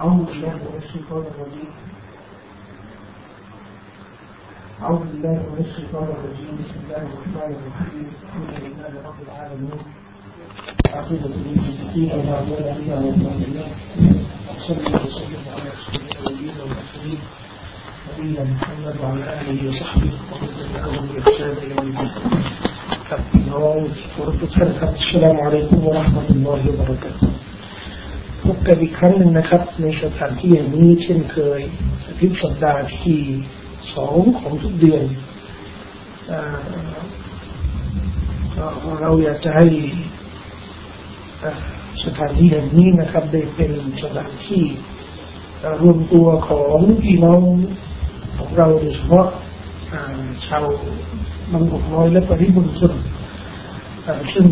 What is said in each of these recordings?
أعوذ بالله من الشيطان الرجيم أعوذ بالله من الشيطان الرجيم بسم الله الرحمن الرحيم الحمد لله رب العالمين عقيدة المسلمين ومعبود بها والمؤمنين صلى الله وسلم على سيدنا ونبينا نبينا محمد وعلى آله وصحبه ومن تبعهم بإحسان إلى يوم الدين. السلام عليكم ورحمة الله وبركاته.พบกันอีกครั้งหนึ่งนะครับในสถานที่แห่งนี้เช่นเคยอาทิตย์สัปดาห์ที่2ของทุกเดือนเราอยากจะให้สถานที่แห่งนี้นะครับได้เป็นสถานที่รวมตัวของพี่น้องของเราโดยเฉพาะชาวบางกอกน้อยและปริมณฑลซึ่ง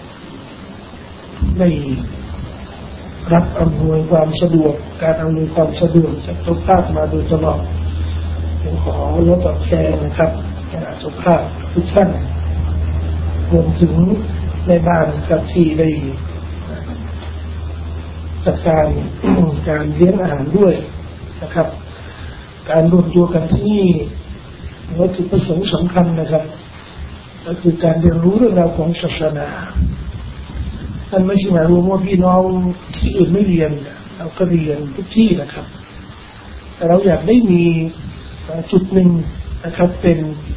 ได้รับอำนวยความสะดวกการอำนวยความสะดวกจากเจ้าภาพมาโดยตลอดผมขอลดตอบแทนนะครับเจ้าภาพทุกท่านรวมถึงในบ้านครับที่ได้จัดการเลี้ยงอาหารด้วยนะครับการรวมตัวกันที่นี่วัตถุประสงค์สำคัญนะครับก็คือการเรียนรู้เรื่องราวของศาสนาท่านไม่ใช่หมายรวมว่าพี่น้องที่อื่นไม่เรียนเราก็เรียนทุกที่นะครับแต่เราอยากได้มีจุดหนึ่งนะครับเป็น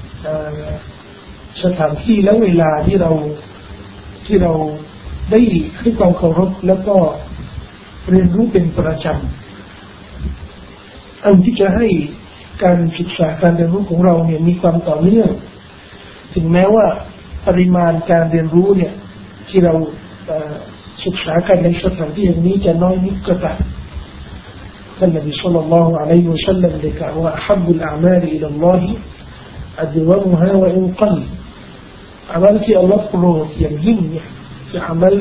สถานที่และเวลาที่เราได้ให้ความเคารพแล้วก็เรียนรู้เป็นประจำที่จะให้การศึกษาการเรียนรู้ของเราเนี่ยมีความต่อเนื่องถึงแม้ว่าปริมาณการเรียนรู้เนี่ยที่เราศึกษากันในสถานที่อย่างนี้จะน้อยนิดก็ตามท่านนบีศ็อลลัลลอฮุอะลัยฮิวะซัลลัมได้กล่าวว่าอัฮับบุลอามาลิอิลัลลอฮิอัดวะมุฮาวะอินกัลอามัลที่อัลลอฮฺโปรดอย่างยิ่งเนี่ยคืออามัล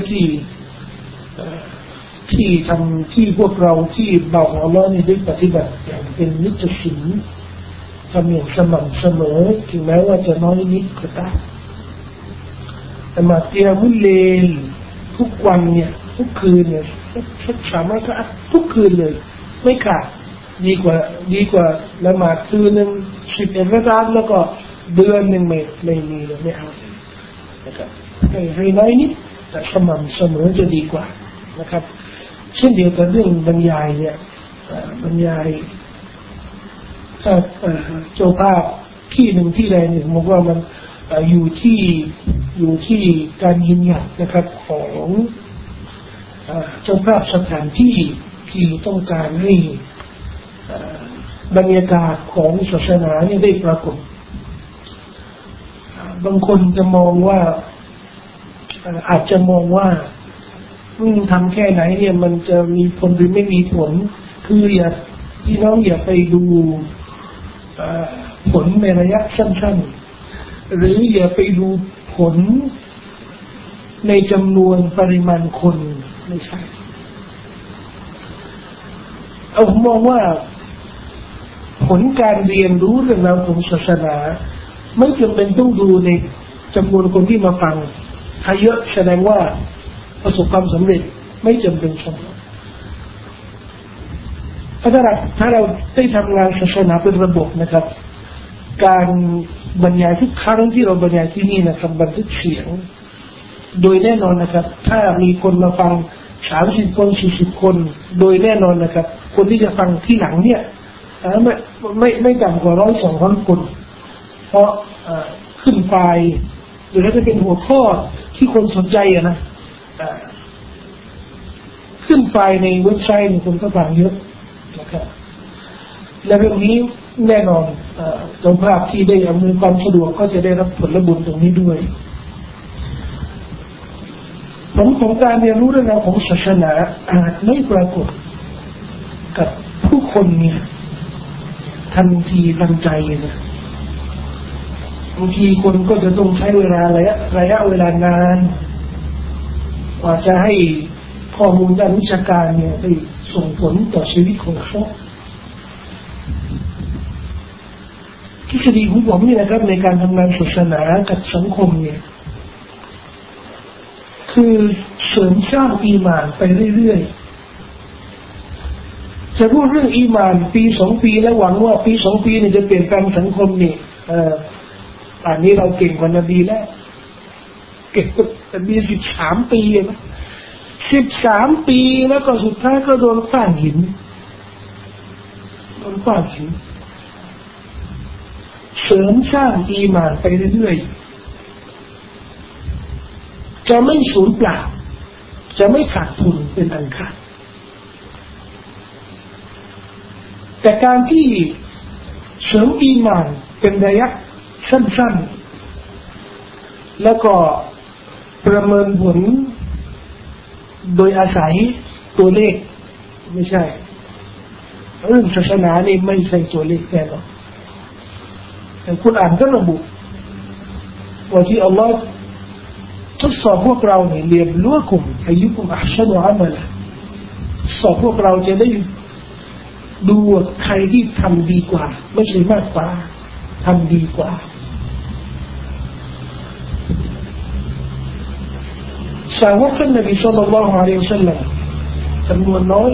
ที่ทำที่พวกเราที่บ่าวอัลลอฮฺนี่ได้ปฏิบัติอย่างเป็นนิจสินทำอย่างสม่ำเสมอถึงแม้ว่าจะน้อยนิดก็ตามแต่มาเตียมุลเลลทุกวันเนี่ยทุกคืนเนี่ยสามารถก็ทุกคืนเลยไม่ขาดดีกว่าละหมาดคืนนึง11 รากาอะห์แล้วก็เดือนนึงไม่มีเลยไม่เอานะครับให้น้อยนิดแต่สม่ำเสมอจะดีกว่านะครับเช่นเดียวกับเรื่องบรรยายเนี่ยบรรยายเจ้าภาพที่หนึ่งที่ใดหนึ่งบอกว่ามันอยู่ที่การยืนยันนะครับของเจ้าภาพสถานที่ที่ต้องการให้บรรยากาศของศาสนาเนี่ยได้ปรากฏบางคนจะมองว่าอาจจะมองว่าทำแค่ไหนเนี่ยมันจะมีผลหรือไม่มีผลคือพี่น้องอย่าไปดูผลในระยะสั้นๆหรืออย่าไปดูผลในจำนวนปริมาณคนไม่ใช่ผมมองว่าผลการเรียนรู้เรื่องราวของศาสนาไม่จำเป็นต้องดูในจำนวนคนที่มาฟังถ้าเยอะแสดงว่าประสบความสำเร็จไม่จำเป็นสมบูรณ์ถ้าเราได้ทำงานศาสนาเป็นระบบนะครับการบรรยายทุกครั้งที่เราบรรยายที่นี่นะครับบันทึกเสียงโดยแน่นอนนะครับถ้ามีคนมาฟัง30 คน40 คนโดยแน่นอนนะครับคนที่จะฟังที่หลังเนี่ยไม่ต่ำกว่า100-200 คนเพราะขึ้นไฟล์หรือถ้าจะเป็นหัวข้อที่คนสนใจนะขึ้นไฟล์ในเว็บไซต์คนก็ฟังเยอะนะครับและเรื่องนี้แน่นอนเจ้าภาพที่ได้อำนวยความสะดวกก็จะได้รับผลบุญตรงนี้ด้วยผลของการเรียนรู้เรื่องราวของศาสนาอาจไม่ปรากฏกับผู้คนเนี่ยทันทีทันใจนะบางทีคนก็จะต้องใช้เวลาระยะเวลานานกว่าจะให้ข้อมูลด้านวิชาการเนี่ยได้ส่งผลต่อชีวิตของเขาทฤษฎีของผมนี่นะครับในการทำงานศาสนากับสังคมเนี่ยคือเสริมสร้างอีหม่านไปเรื่อยๆจะพูดเรื่องอีหม่านปี2 ปีแล้วหวังว่าปี2 ปีนี่จะเปลี่ยนแปลงสังคมนี่ป่านนี้เราเก่งกว่านบีแล้วเก่งกว่านบี13 ปีนะ13 ปีแล้วก็สุดท้ายก็โดนขว้างหินเสริมสร้างอีหม่านไปเรื่อยๆจะไม่สูญเปล่าจะไม่ขาดทุนเป็นอันขาดแต่การที่เสริมอีหม่านเป็นระยะสั้นๆแล้วก็ประเมินผลโดยอาศัยตัวเลขไม่ใช่เรื่องศาสนานี่ไม่ใช่ตัวเลขแน่นอนแต่กุรอานก็ระบุว่าที่อัลลอฮ์ทดสอบพวกเราเนี่ยเลียบล้วคุมอายุคุมอัพชันวะอามัลสอบพวกเราจะได้ดูใครที่ทำดีกว่าไม่ใช่มากกว่าทำดีกว่าสาวกท่านนบีศ็อลลัลลอฮุอะลัยฮิวะซัลลัมจำนวนน้อย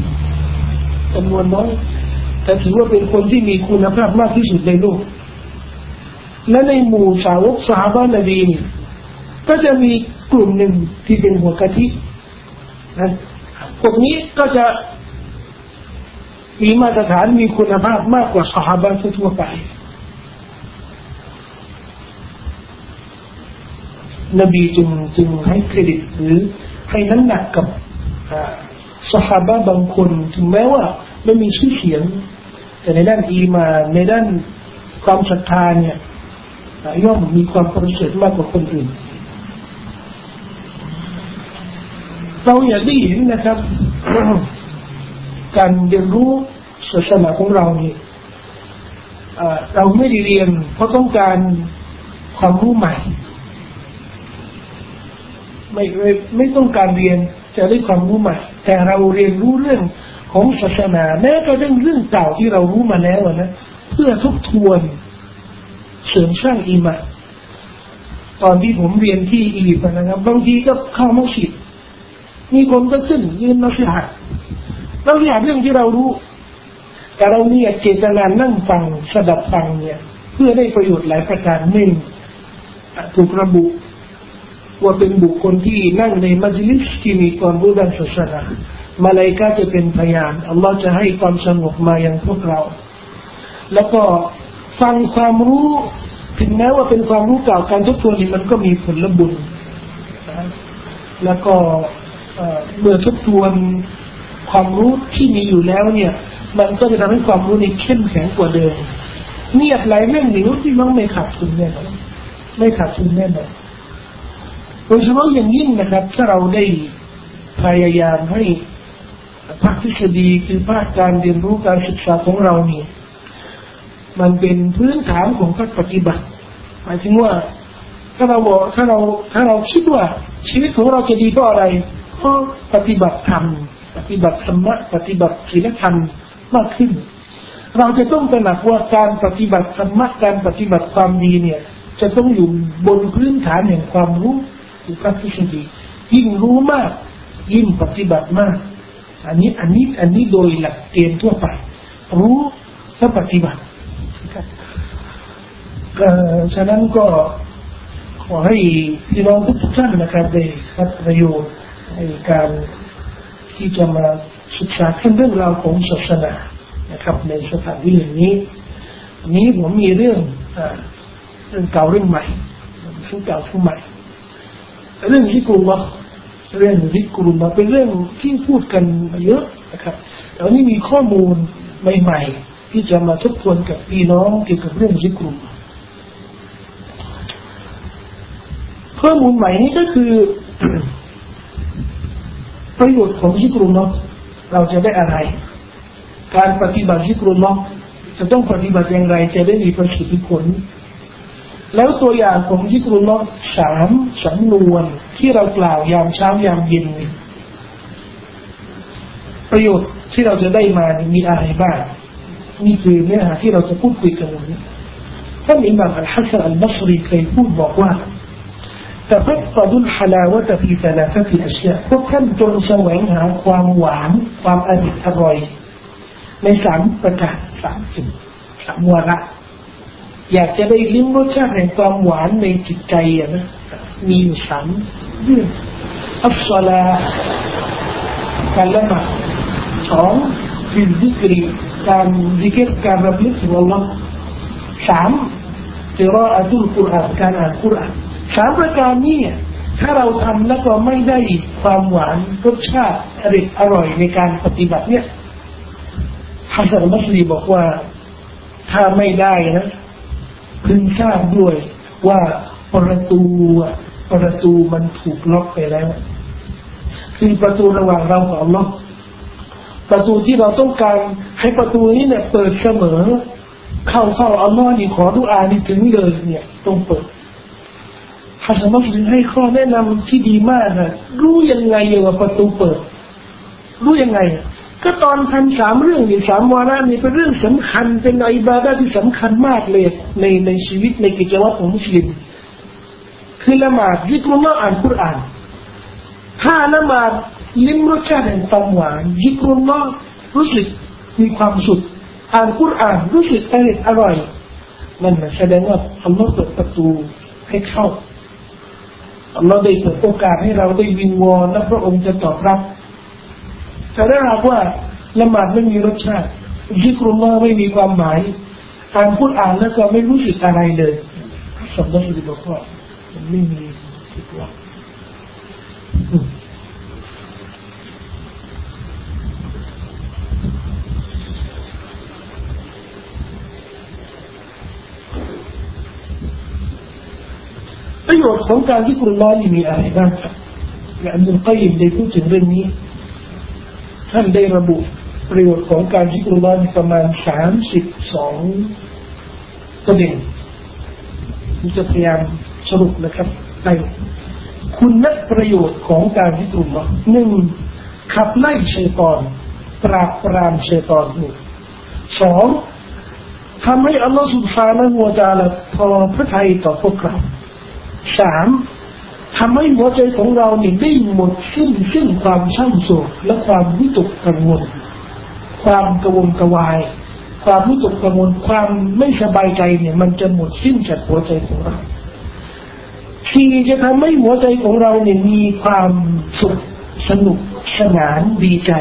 แต่ถือว่าเป็นคนที่มีคุณภาพมากที่สุดในโลกและในหมู่สาวกซอฮาบะห์นบีก็จะมีกลุ่มหนึ่งที่เป็นหัวกะทินะพวกนี้ก็จะมีมาตรฐานมีคุณภาพมากกว่าซอฮาบะห์ทั่วไปนบีจึงให้เครดิตหรือให้น้ำหนักกับซอฮาบะห์บางคนถึงแม้ว่าไม่มีชื่อเสียงแต่ในด้านอีมานในด้านความศรัทธาเนี่ยย่อมมีความประเสริฐมากกว่าคนอื่นเราอยากได้เห็นนะครับ การเรียนรู้ศาสนาของเรานี่เราไม่ได้เรียนเพราะต้องการความรู้ใหม่ไม่ต้องการเรียนจะได้ความรู้ใหม่แต่เราเรียนรู้เรื่องของศาสนาแม้ก็เรื่องเก่าที่เรารู้มาแล้วนะเพื่อทบทวนเสริมสร้างอีหม่านตอนที่ผมเรียนที่อียิปต์นะครับบางทีก็เข้ามัสยิดมีคนก็ขึ้นยืนนักศึกษาเรื่องที่เรารู้แต่เราเนี่ยเจตนานั่งฟังสดับฟังเนี่ยเพื่อได้ประโยชน์หลายประการหนึ่งถูกระบุว่าเป็นบุคคลที่นั่งในมัจลิสที่มีความรู้ด้านศาสนามาลาอิกะฮ์จะเป็นพยานอัลลอฮ์จะให้ความสงบมายังพวกเราแล้วก็ฟังความรู้ถึงแม้ว่าเป็นความรู้เก่าการทบทวนนี่มันก็มีผลบุญแล้วก็เมื่อทบทวนความรู้ที่มีอยู่แล้วเนี่ยมันก็จะทำให้ความรู้นี้เข้มแข็งกว่าเดิมเงียบหลายเรื่องนี่ที่มันไม่ขาดทุนแน่นอนโดยเฉพาะอย่างยิ่งนะครับถ้าเราได้พยายามให้ภาคทฤษฎีคือภาคการเรียนรู้การศึกษาของเรานี่มันเป็นพื้นฐานของภาคปฏิบัติหมายถึงว่าถ้าเราคิดว่าชีวิตของเราจะดีเพราะอะไรเพราะปฏิบัติธรรมะปฏิบัติศีลธรรมมากขึ้นเราจะต้องตระหนักว่าการปฏิบัติธรรมะการปฏิบัติความดีเนี่ยจะต้องอยู่บนพื้นฐานแห่งความรู้คือภาคทฤษฎียิ่งรู้มากยิ่งปฏิบัติมากอันนี้โดยหลักเกณฑ์ทั่วไปรู้และปฏิบัติฉะนั้นก็ขอให้พี่น้องทุกท่านนะครับได้รับประโยชน์ในการที่จะมาศึกษาเรื่องราวของศาสนานะครับในสถานที่อย่างนี้ผมมีเรื่องเก่าเรื่องใหม่เรื่องเก่าเรื่องใหม่เรื่องซิกรุลลอฮ์เป็นเรื่องที่พูดกันเยอะนะครับแต่วันนี้มีข้อมูลใหม่ๆที่จะมาทบทวนกับพี่น้องเกี่ยวกับเรื่องซิกรุลลอฮ์ข้อมูลใหม่นี้ก็คือ ประโยชน์ของซิกรุลลอฮ์เราจะได้อะไรการปฏิบัติซิกรุลลอฮ์จะต้องปฏิบัติอย่างไรจะได้มีประสิทธิผลแล้วตัวอย่างของซิกรุลลอฮ์3สำนวนที่เรากล่าวยามเช้ายามเย็นประโยชน์ที่เราจะได้มามีอะไรบ้างนี่คือเนื้อหาที่เราจะพูดคุยกันวันนี้ท่านอิหม่ามอัลฮัสซันอัลบัศรีเคยพูดบอกว่าتفقدوا الحلاوة في ثلاثة أشياء พวกท่านจงแสวงหาความหวานความอร่อยใน3ประการ3สิ่ง3วาระอยากจะได้ลิ้มรสชาติแห่งความหวานในจิตใจนะมีอยู่3เรื่องอัศลาการละหมาด2ฟิลซิกรีการซิกรการรำลึกถึงอัลลอฮ์3กิรออะตุลกุรอานการอ่านกุรอาน3ประการนี้ถ้าเราทำแล้วก็ไม่ได้ความหวานรสชาติอร่อยในการปฏิบัติเนี่ยฮัสซันบัสรีบอกว่าถ้าไม่ได้นะพึงทราบด้วยว่าประตูมันถูกล็อกไปแล้วคือประตูระหว่างเรากับอัลลอฮ์ประตูที่เราต้องการให้ประตูนี้เนี่ยเปิดเสมอเข้าอัลลอฮ์นี่ขอดุอานี่ถึงเลยเนี่ยต้องเปิดฮัสซันบัสรีให้ข้อแนะนำที่ดีมากนะรู้ยังไงว่าประตูเปิดรู้ยังไงก็ตอนทำ3เรื่องนี่3วาระนี่เป็นเรื่องสำคัญเป็นอิบาดะห์ที่สำคัญมากเลยในชีวิตในกิจวัตรของมุสลิมคือละหมาดซิกรุลลอฮ์อ่านกุรอานถ้าละหมาดลิ้มรสชาติแห่งความหวานซิกรุลลอฮ์รู้สึกมีความสุขอ่านกุรอานรู้สึกอร่อยนั่นแสดงว่าอัลลอฮ์เปิดประตูให้เข้าอัลลอฮ์ได้เปิดโอกาสให้เราได้วิงวอนและพระองค์จะตอบรับแต่ถ้าหากว่าละหมาดไม่มีรสชาติซิกรุลลอฮ์ไม่มีความหมายอ่านกุรอานแล้วก็ไม่รู้สึกอะไรเลยสมมติบอกว่ามันไม่มีสิทธิ์ว่าประโยชน์ของการซิกรุลลอฮ์มีอะไรบ้างครับอย่างอิบนุลกัยยิมได้พูดถึงเรื่องนี้ท่านได้ระบุประโยชน์ของการซิกรุลลอฮ์ประมาณ32ประเด็นผมจะพยายามสรุปนะครับในคุณประโยชน์ของการซิกรุลลอฮ์1ขับไล่ชัยฏอนปราบปรามชัยฏอน2ทำให้อัลลอฮฺ سبحانه และ تعالى พอพระทัยต่อพวกเรา3ทำให้หัวใจของเราเนี่ยได้หมดสิ้นความเศร้าโศกและความวิตกกังวลความกระวนกระวายความวิตกกังวลความไม่สบายใจเนี่ยมันจะหมดสิ้นจากหัวใจของเรา4จะทำให้หัวใจของเราเนี่ยมีความสุขสนุกสนานดีใจ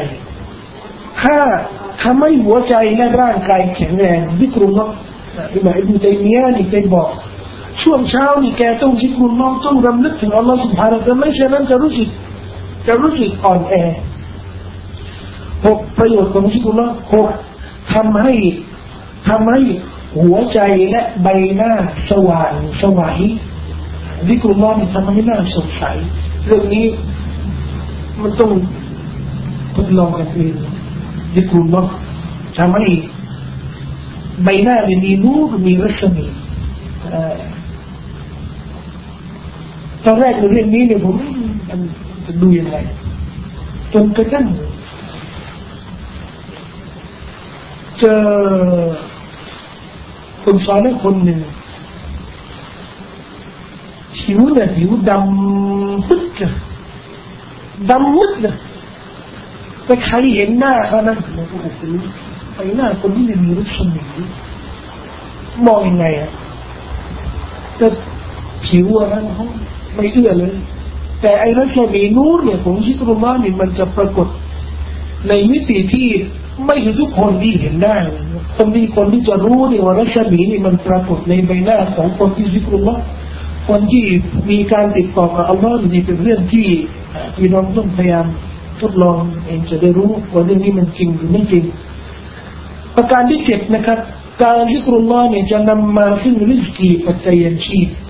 5ทำให้หัวใจและร่างกายแข็งแรงซิกรุลลอฮ์อิหม่ามอิบนุตัยมียะห์นี่ได้บอกช่วงเช้านี่แกต้องซิกรุลลอฮ์ต้องรำลึกถึงอัลลอฮ์ سبحانه และ تعالى ไม่เช่นนั้นจะรู้สึกอ่อนแอ6ประโยชน์ของซิกรุลลอฮ์6ทำให้หัวใจและใบหน้าสว่างสวัยซิกรุลลอฮ์นี่ทำให้หน้าสดใสเรื่องนี้มันต้องทดลองกันเองซิกรุลลอฮ์ทำให้ใบหน้ามีนูรมีรัศมีตอนแรกในเรื่องนี้เนี่ยผมจะดูยังไงจนกระทั่งเจอคนสอนคนหนึ่งผิวดำปึ๊กเลยดำมืดเลยแต่ใครเห็นหน้าเขานะผมก็โอ้โหไอ้หน้าคนนี้มีรัศมีมองยังไงแต่ผิวนั้นเขาไม่เอื้อเลยแต่ไอ้รัศมีนูรเนี่ยของซิกรุลลอฮ์นี่มันจะปรากฏในมิติที่ไม่ใช่ทุกคนที่เห็นได้คนที่จะรู้นี่ว่ารัศมีนี่มันปรากฏในใบหน้าของคนที่ซิกรุลลอฮ์คนที่มีการติดต่อกับอัลลอฮ์นี่เป็นเรื่องที่พี่น้องต้องพยายามทดลองเองจะได้รู้ว่าเรื่องนี้มันจริงหรือไม่จริงประการที่7นะครับการซิกรุลลอฮ์เนี่ยจะนำมาซึ่งริสกีปัจจัยชีพ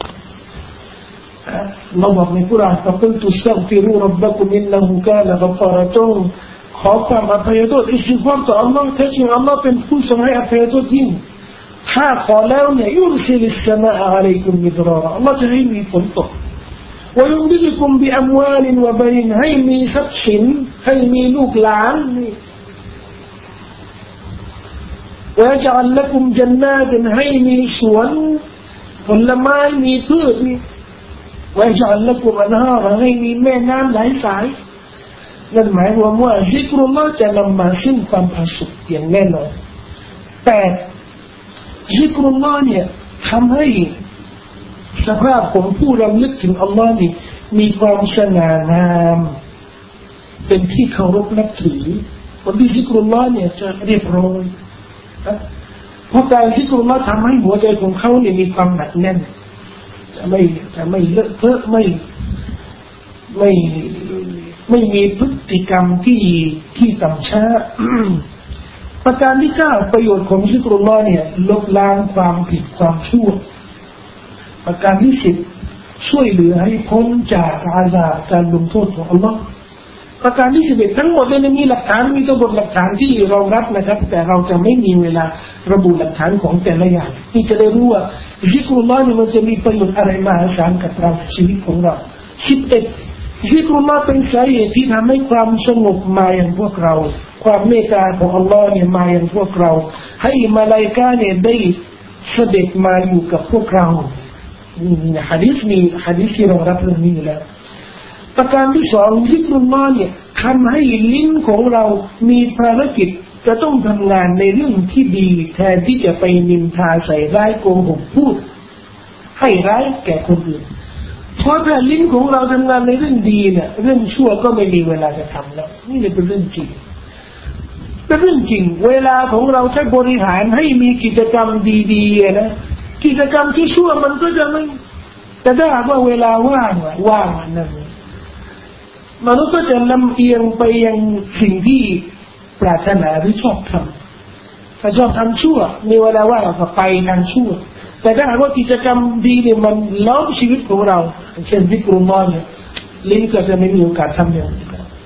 เราบอกในกุรอานฟะกุลตุสตัฆฟิรูร็อบบักุมอินนะฮูกานะฆะฟาระตุขอความอภัยโทษอิสติฆฟารต่ออัลลอฮ์แท้จริงอัลลอฮ์เป็นผู้ทรงให้อภัยโทษยิ่งถ้าขอแล้วเนี่ยยุรซิลิสสมาอะอะลัยกุมมิดรารอัลลอฮ์จะให้มีฝนตกويمددكم بأموال وبنين ให้มีทรัพย์สินให้มีลูกหลานويجعل لكم جنات ให้มีสวนผลไม้มีพืชويجعل لكم أنهارا ให้มีแม่น้ำไหลสายนั่นหมายความว่าซิกรุลลอฮ์จะนำมาซึ่งความผาสุกอย่างแน่นอนแต่ซิกรุลลอฮ์เนี่ยทำให้สภาพของผู้รำลึกถึงอัลลอฮ์นี่มีความสง่างามเป็นที่เคารพนับถือคนที่ซิกรุลลอฮ์เนี่ยจะเรียบร้อยเพราะการซิกรุลลอฮ์ทำให้หัวใจของเขาเนี่ยมีความหนักแน่นจะไม่เลอะเทอะไม่มีพฤติกรรมที่ต่ำช้า ประการที่9ประโยชน์ของซิกรุลลอฮ์เนี่ยลบล้างความผิดความชั่วประการที่10ช่วยเหลือให้พ้นจากอาญาการลงโทษของอัลลอฮ์ประการที่11ทั้งหมดเนี่ยมีหลักฐานมีตัวบทหลักฐานที่รองรับนะครับแต่เราจะไม่มีเวลาระบุหลักฐานของแต่ละอย่างที่จะได้รู้ว่าซิกรุลลอฮ์เนี่ยมันจะมีประโยชน์อะไรมหาศาลกับเราชีวิตของเรา11ซิกรุลลอฮ์เป็นสาเหตุที่ทำให้ความสงบมาอย่างพวกเราความเมตตาของอัลลอฮ์เนี่ยมาอย่างพวกเราให้มลาอิกะฮ์เนี่ยได้เสด็จมาอยู่กับพวกเรานี่นะหะดีษที่รองรับเรื่องนี้แล้วประการที่2ซิกรุลลอฮ์เนี่ยทำให้ลิ้นของเรามีภารกิจจะต้องทำงานในเรื่องที่ดีแทนที่จะไปนินทาใส่ร้ายโกหกพูดให้ร้ายแก่คนอื่นเพราะถ้าลิ้นของเราทำงานในเรื่องดีเนี่ยเรื่องชั่วก็ไม่มีเวลาจะทำแล้วนี่เป็นเรื่องจริงเป็นเรื่องจริงเวลาของเราใช้บริหารให้มีกิจกรรมดีๆนะกิจกรรมที่ชั่วมันก็จะไม่แต่ถ้าหากว่าเวลาว่างนั่นมนุษย์ก็จะลำเอียงไปยังสิ่งที่ปรารถนาหรือชอบทำถ้าชอบทำชั่วมีเวลาว่างก็ไปทางชั่วแต่ถ้าหากว่ากิจกรรมดีเนี่ยมันล้อมชีวิตของเราเช่นซิกรุลลอฮ์เนี่ยลิ้นก็จะไม่มีโอกาสทำอย่างนี้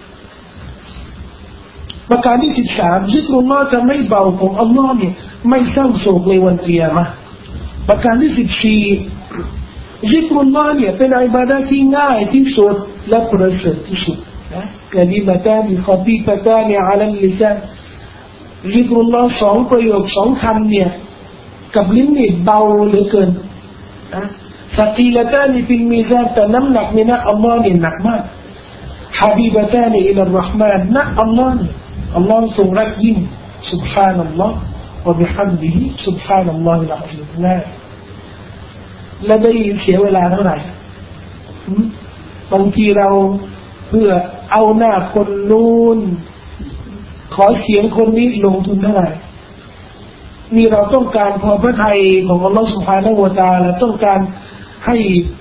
ประการที่13ซิกรุลลอฮ์จะไม่เบาของอัลลอฮ์เนี่ยไม่เศร้าโศกในวันกิยามะห์ประการที่14ซิกรุลลอฮ์เนี่ยเป็นอิบาดะห์ที่ง่ายที่สุดและประเสริฐที่สุดนะกะลิมะตานิคอฟีฟะตานิอะลัลลิซานซิกรุลลอฮ์2ประโยค2คำเนี่ยกับลิ้นนี่เบาเหลือเกินสกีละตานีฟิลมีซานแต่น้ำหนักนี่นะอัลลอฮ์เนี่ยหนักมากฮะบีบะตานีอิลลเราะห์มานนะอัลลอฮ์ทรงรักยิ่ง سبحان الله وبحمده سبحان الله العظيم และได้เสียเวลาเท่าไหร่บางทีเราเพื่อเอาหน้าคนนู้นขอเสียงคนนี้ลงทุนเท่าไหร่นี่เราต้องการพอพระทัยของอัลลอฮฺ سبحانه และ تعالى ต้องการให้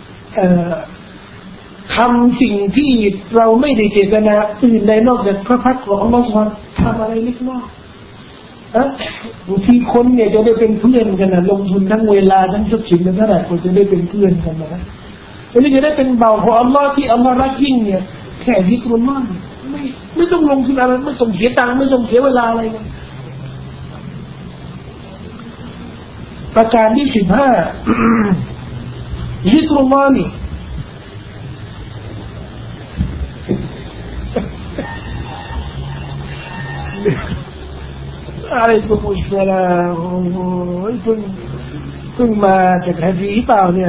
ทำสิ่งที่เราไม่ได้เจตนาอื่นใดนอกจากพระพักของอัลลอฮฺ سبحانه ทำอะไรเล็กน้อยบางทีคนเนี่ยจะได้เป็นเพื่อนกันนะลงทุนทั้งเวลาทั้งทรัพย์สินเท่าไหร่ก็จะได้เป็นเพื่อนกันนะวันนี้จะได้เป็นเบาของอัลลอฮ์ที่อัลลอฮ์รักยิ่งเนี่ยแค่ซิกรุลลอฮ์ไม่ต้องลงทุนอะไรไม่ต้องเสียตังค์ไม่ต้องเสียเวลาอะไรเลยประการที่15ซิกรุลลอฮ์นี่อะไรก็มุสลามเพิ่งมาจากฮะดีเปล่าเนี่ย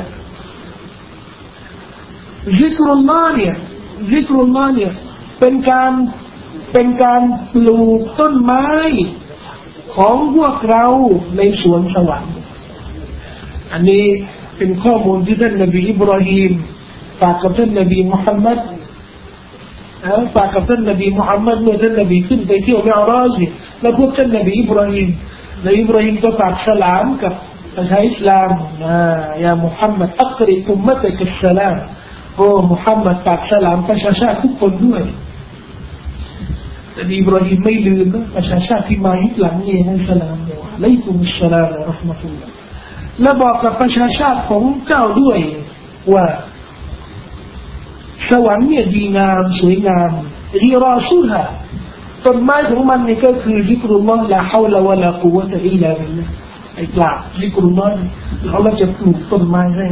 ซิกรุลลอฮ์เนี่ยเป็นการปลูกต้นไม้ของพวกเราในสวนสวรรค์อันนี้เป็นข้อมูลที่ท่านนบีอิบราฮิมฝากกับท่านนบีมุฮัมมัดฝากกับท่านนบีมุฮัมมัดเมื่อท่านนบีขึ้นไปเที่ยวมิอ์ราจแล้วพวกท่านนบีอิบราฮิมก็ฝากสลามกับประชาอิสลามยามุฮัมมัดอักริอุมมะตะกัสสลามโอ้มุฮัมมัดฝากสลามประชาชาติทุกคนด้วยแต่อิบราฮิมไม่ลืมนะประชาชาติที่มายุคหลังนี้ให้สลามเลยอะลัยกุมุสสลามวะเราะห์มะตุลลอฮ์และบอกกับประชาชาติของเจ้าด้วยว่าสวรรค์เนี่ยดีงามสวยงามริราซุฮะต้นไม้ของมันนี่ก็คือซิกรุลลอฮ์ลาฮาวละวะลากุวะตะอิลลาบิลลาฮ์ไอ้กล่าวซิกรุลลอฮ์เขาจะปลูกต้นไม้ให้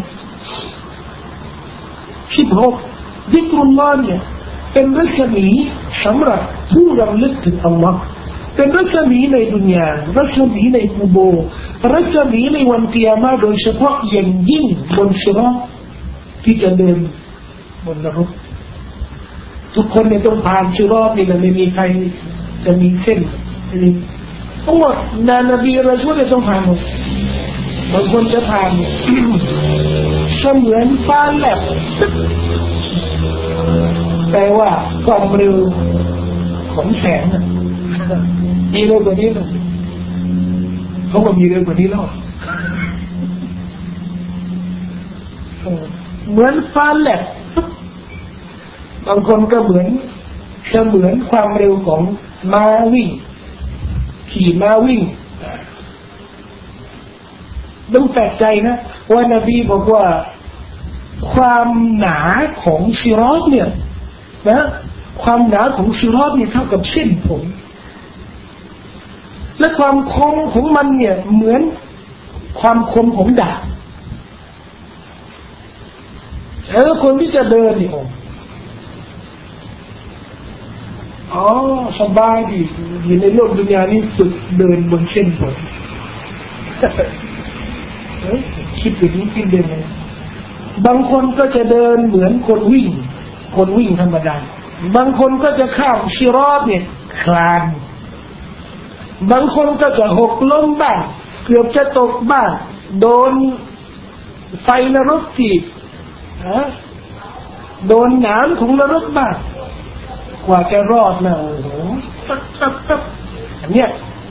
16ซิกรุลลอฮ์เนี่ยเป็นรัศมีสำหรับผู้รำลึกถึงอัลลอฮ์เป็นรัศมีในดุนยารัศมีในกุโบร์รัศมีในวันกิยามะห์โดยเฉพาะอย่างยิ่งบนศิรอฏที่จะเดินบนนรกทุกคนเนี่ยต้องผ่านชิรอตนี่มันไม่มีใครจะมีเส้นนี่ทั้งหมดนบีเราช่วยกันต้องผ่านหมดบางคนจะผ่านเสมือนฟ้าแลบแต่ว่าความเร็วของแสงมีเร็วกว่านี้เลยเขาบอกมีเร็วกว่านี้แล้วเหมือนฟ้าแลบบางคนก็เหมือนความเร็วของม้าวิ่งขี่ม้าวิ่งต้องแปลกใจนะว่านบีบอกว่าความหนาของซิรอตเนี่ยนะความหนาของซิรอตเนี่ยเท่ากับเส้นผมและความคมของมันเนี่ยเหมือนความคมของดาบแล้วคนที่จะเดินนี่สบายดีอยู่ในโลกดุนยานี้ฝึกเดินบนเส้นผมคิดอย่างนี้คิดเดินไงบางคนก็จะเดินเหมือนคนวิ่งธรรมดาบางคนก็จะข้ามซิรอตเนี่ยคลานบางคนก็จะหกล้มบ้างเกือบจะตกบ้างโดนไฟนรกถีบโดนหนามของนรกบ้างกว่าจะรอดนะโอ้โหอันเนี้ย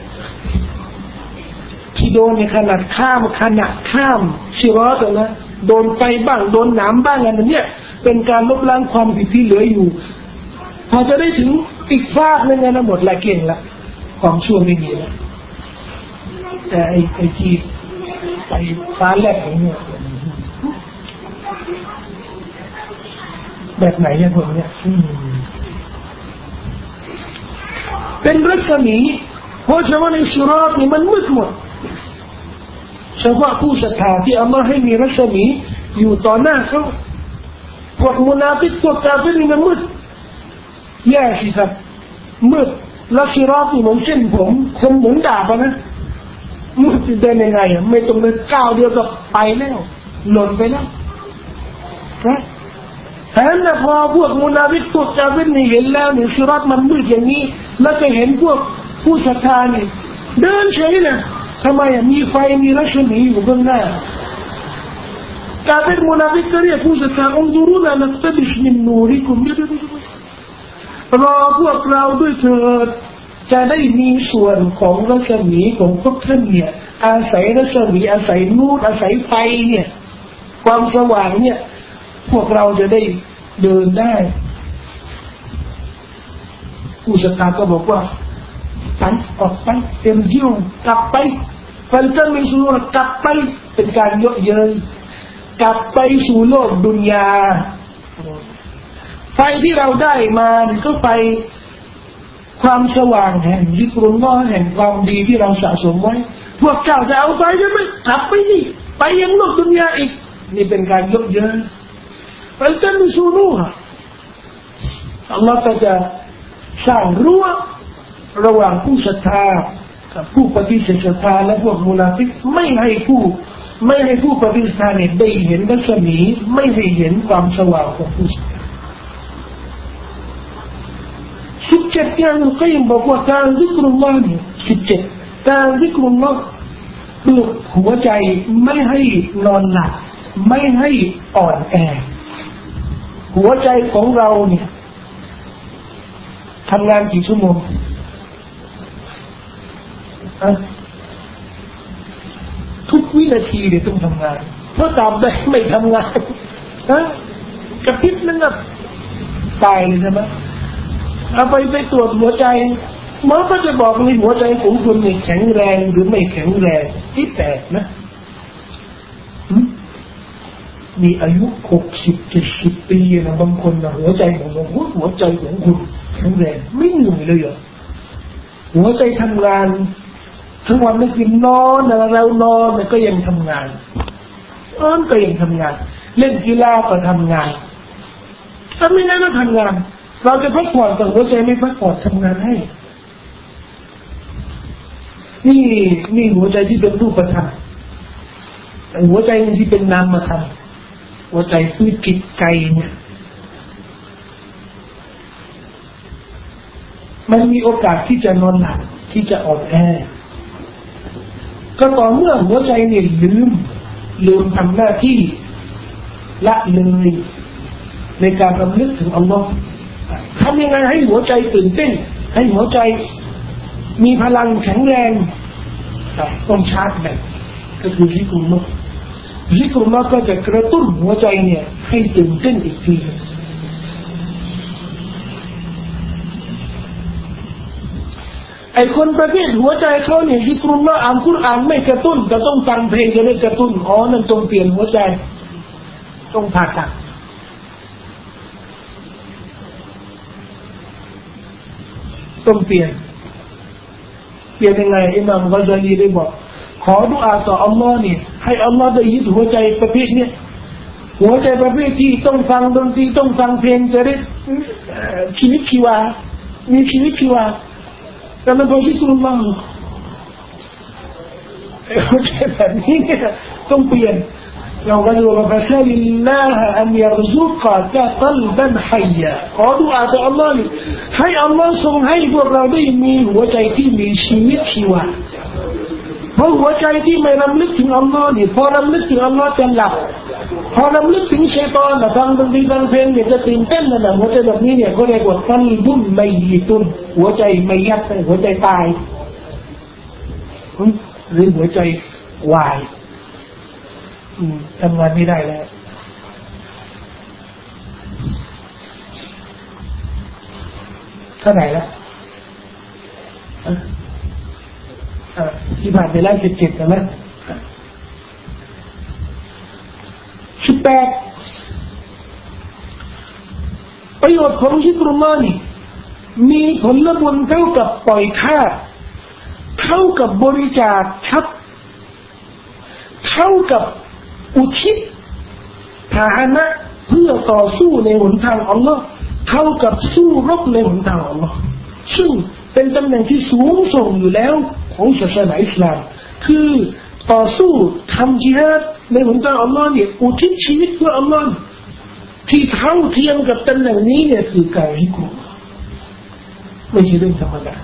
ที่โดนในขนาดข้ามซิรอตนะโดนไฟบ้างโดนหนามบ้างอันเนี้ยเป็นการลบล้างความผิดที่เหลืออยู่พอจะได้ถึงอีกฟากนึงนะหมดละเก่งละความชั่วไม่มีแล้วแต่ไอ้ที่ไปฟ้าแลบอย่างเนี้ยแบบไหนเนี่ยผมเนี่ยเป็นรัศมีเพราะฉะนั้นในซิรอตนี่มันมืดหมดเฉพาะผู้ศรัทธาที่อัลลอฮ์ให้มีรัศมีอยู่ต่อหน้าเขาพวกมุนาฟิกพวกกาเฟรนี่มันมืดแย่สิครับมืดแล้วซิรอตนี่เหมือนเส้นผมคมเหมือนดาบนะมืดจะเดินยังไงไม่ต้องเดินก้าวเดียวก็ไปแล้วหล่นไปแล้วนะแต่นั้นพอพวกมุนาฟิกพวกกาเฟรนี่เห็นแล้วนี่ซิรอตมันมืดอย่างนี้แล้วก็เห็นพวกผู้ศรัทธานี่เดินเฉยนะทำไมมีไฟมีรัศมีอยู่เบื้องหน้ากาเฟรมุนาฟิกก็เรียกผู้ศรัทธาองดูรุนะนักตบิชมินนูริกุมรอพวกเราด้วยเถิดจะได้มีส่วนของรัศมีของพวกท่านเนี่ยอาศัยรัศมีอาศัยนูรอาศัยไฟเนี่ยความสว่างเนี่ยพวกเราจะได้เดินได้ผู้ศรัทธาก็บอกว่าไปออกไปเต็มที่กลับไปฟันจะมีส่วนกลับไปเป็นการเยอะเย้ยกลับไปสู่โลกดุนยาไฟที่เราได้มาก็ไปความสว่างแห่งซิกรุลลอฮ์แห่งความดีที่เราสะสมไว้พวกเจ้าจะเอาไปใช่ไหมกลับไปนี่ไปยังโลกดุนยาอีกนี่เป็นการเยอะเย้ยฟันจะมีส่วนอัลลอฮ์ก็จะสร้างรั้วระหว่างผู้ศรัทธากับผู้ปฏิเสธศรัทธาและพวกมุนาฟิกไม่ให้ผู้ปฏิเสธศรัทธาเนี่ยได้เห็นรัศมีไม่ให้เห็นความสว่างของผู้ศรัทธา17อย่างก็ยังบอกว่าการซิกรุลลอฮ์เนี่ย17การซิกรุลลอฮ์ปลุกหัวใจไม่ให้นอนหลับไม่ให้อ่อนแอหัวใจของเราเนี่ยทำงานกี่ชั่วโมงทุกวินาทีเนี่ยต้องทำงานเพราะตามได้ไม่ทำงานกระพริบนึงก็ตายเลยใช่ไหมเอาไปตรวจหัวใจหมอก็จะบอกเลยหัวใจของคุณเนี่ยแข็งแรงหรือไม่แข็งแรงที่แตกนะมีอายุ60-70 ปีนะบางคนนะหัวใจของเราหัวใจของคุณแข็งแรงไม่เหนื่อยเลยเหรอหัวใจทำงานทั้งวันไม่กินนอนเรานอนมันก็ยังทำงานก็ยังทำงานเล่นกีฬาก็ทำงานถ้าไม่งั้นก็ทำงานเราจะพักผ่อนแต่หัวใจไม่พักผ่อนทำงานให้นี่หัวใจที่เป็นรูปธรรมแต่หัวใจที่เป็นนามธรรมหัวใจคือจิตใจเนี่ยมันมีโอกาสที่จะนอนหลับที่จะอ่อนแอก็ต่อเมื่อหัวใจเนี่ยลืมทำหน้าที่ละเลยในการรำลึกถึงอัลลอฮ์ทำยังไงให้หัวใจตื่นเต้นให้หัวใจมีพลังแข็งแรงต้องชาร์จแบตก็คือซิกรุลลอฮ์ซิกรุลลอฮ์ก็จะกระตุ้นหัวใจเนี่ยให้ตื่นเต้นอีกทีไอ้คนประเภทหัวใจเขาเนี่ยซิกรุลลอฮ์อ่านกุรอานไม่กระตุ้นแต่ต้องฟังเพลงจะได้กระตุ้นนั่นต้องเปลี่ยนหัวใจต้องผ่าตัดต้องเปลี่ยนยังไงอิหม่ามกอซาลีได้บอกขอดุอาต่ออัลลอฮ์เนี่ยให้อัลลอฮ์ได้ยึดหัวใจประเภทเนี่ยหัวใจประเภทที่ต้องฟังดนตรีต้องฟังเพลงจะได้ชีวิตชีวามีชีวิตชีวาแต่มันพอซิกรุลลอฮ์หัวใจแบบนี้เนี่ยต้องเปลี่ยนเราก็ดูว่าฟะซาลิลลาฮะอันยัรซุกะกะกัลบันฮัยยะขอดุอาต่ออัลลอฮ์ให้อัลลอฮ์ทรงให้พวกเราได้มีหัวใจที่มีชีวิตชีวาเพราะหัวใจที่ไม่รำลึกถึงอัลลอฮ์นี่พอรำลึกถึงอัลลอฮ์จะหลับพอรำลึกถึงชัยฏอนนะฟังดนตรีฟังเพลงเนี่ยจะตื่นเต้นนะหัวใจแบบนี้เนี่ยเขาเรียกว่ากัลบุนมัยตุนหัวใจไม่ยับหัวใจตายหรือหัวใจวายทำงานไม่ได้แล้วเท่าไหร่แล้วที่ผ่านไปแล้ว17แล้วนะ18ประโยชน์ของซิกรุลลอฮ์นี่มีผลบุญเท่ากับปล่อยทาสเท่ากับบริจาคทรัพย์เท่ากับอุทิศฐานะเพื่อต่อสู้ในหนทางอัลลอฮ์เท่ากับสู้รบในหนทางอัลลอฮ์ซึ่งเป็นตำแหน่งที่สูงส่งอยู่แล้วของศาสนาอิสลามคือต่อสู้ทำญิฮาดในหนทางอัลลอฮ์เนี่ยอุทิศชีวิตเพื่ออัลลอฮ์ที่เท่าเทียมกับตำแหน่งนี้เนี่ยคือการฮิกรุลไม่ใช่เรื่องธรรมดา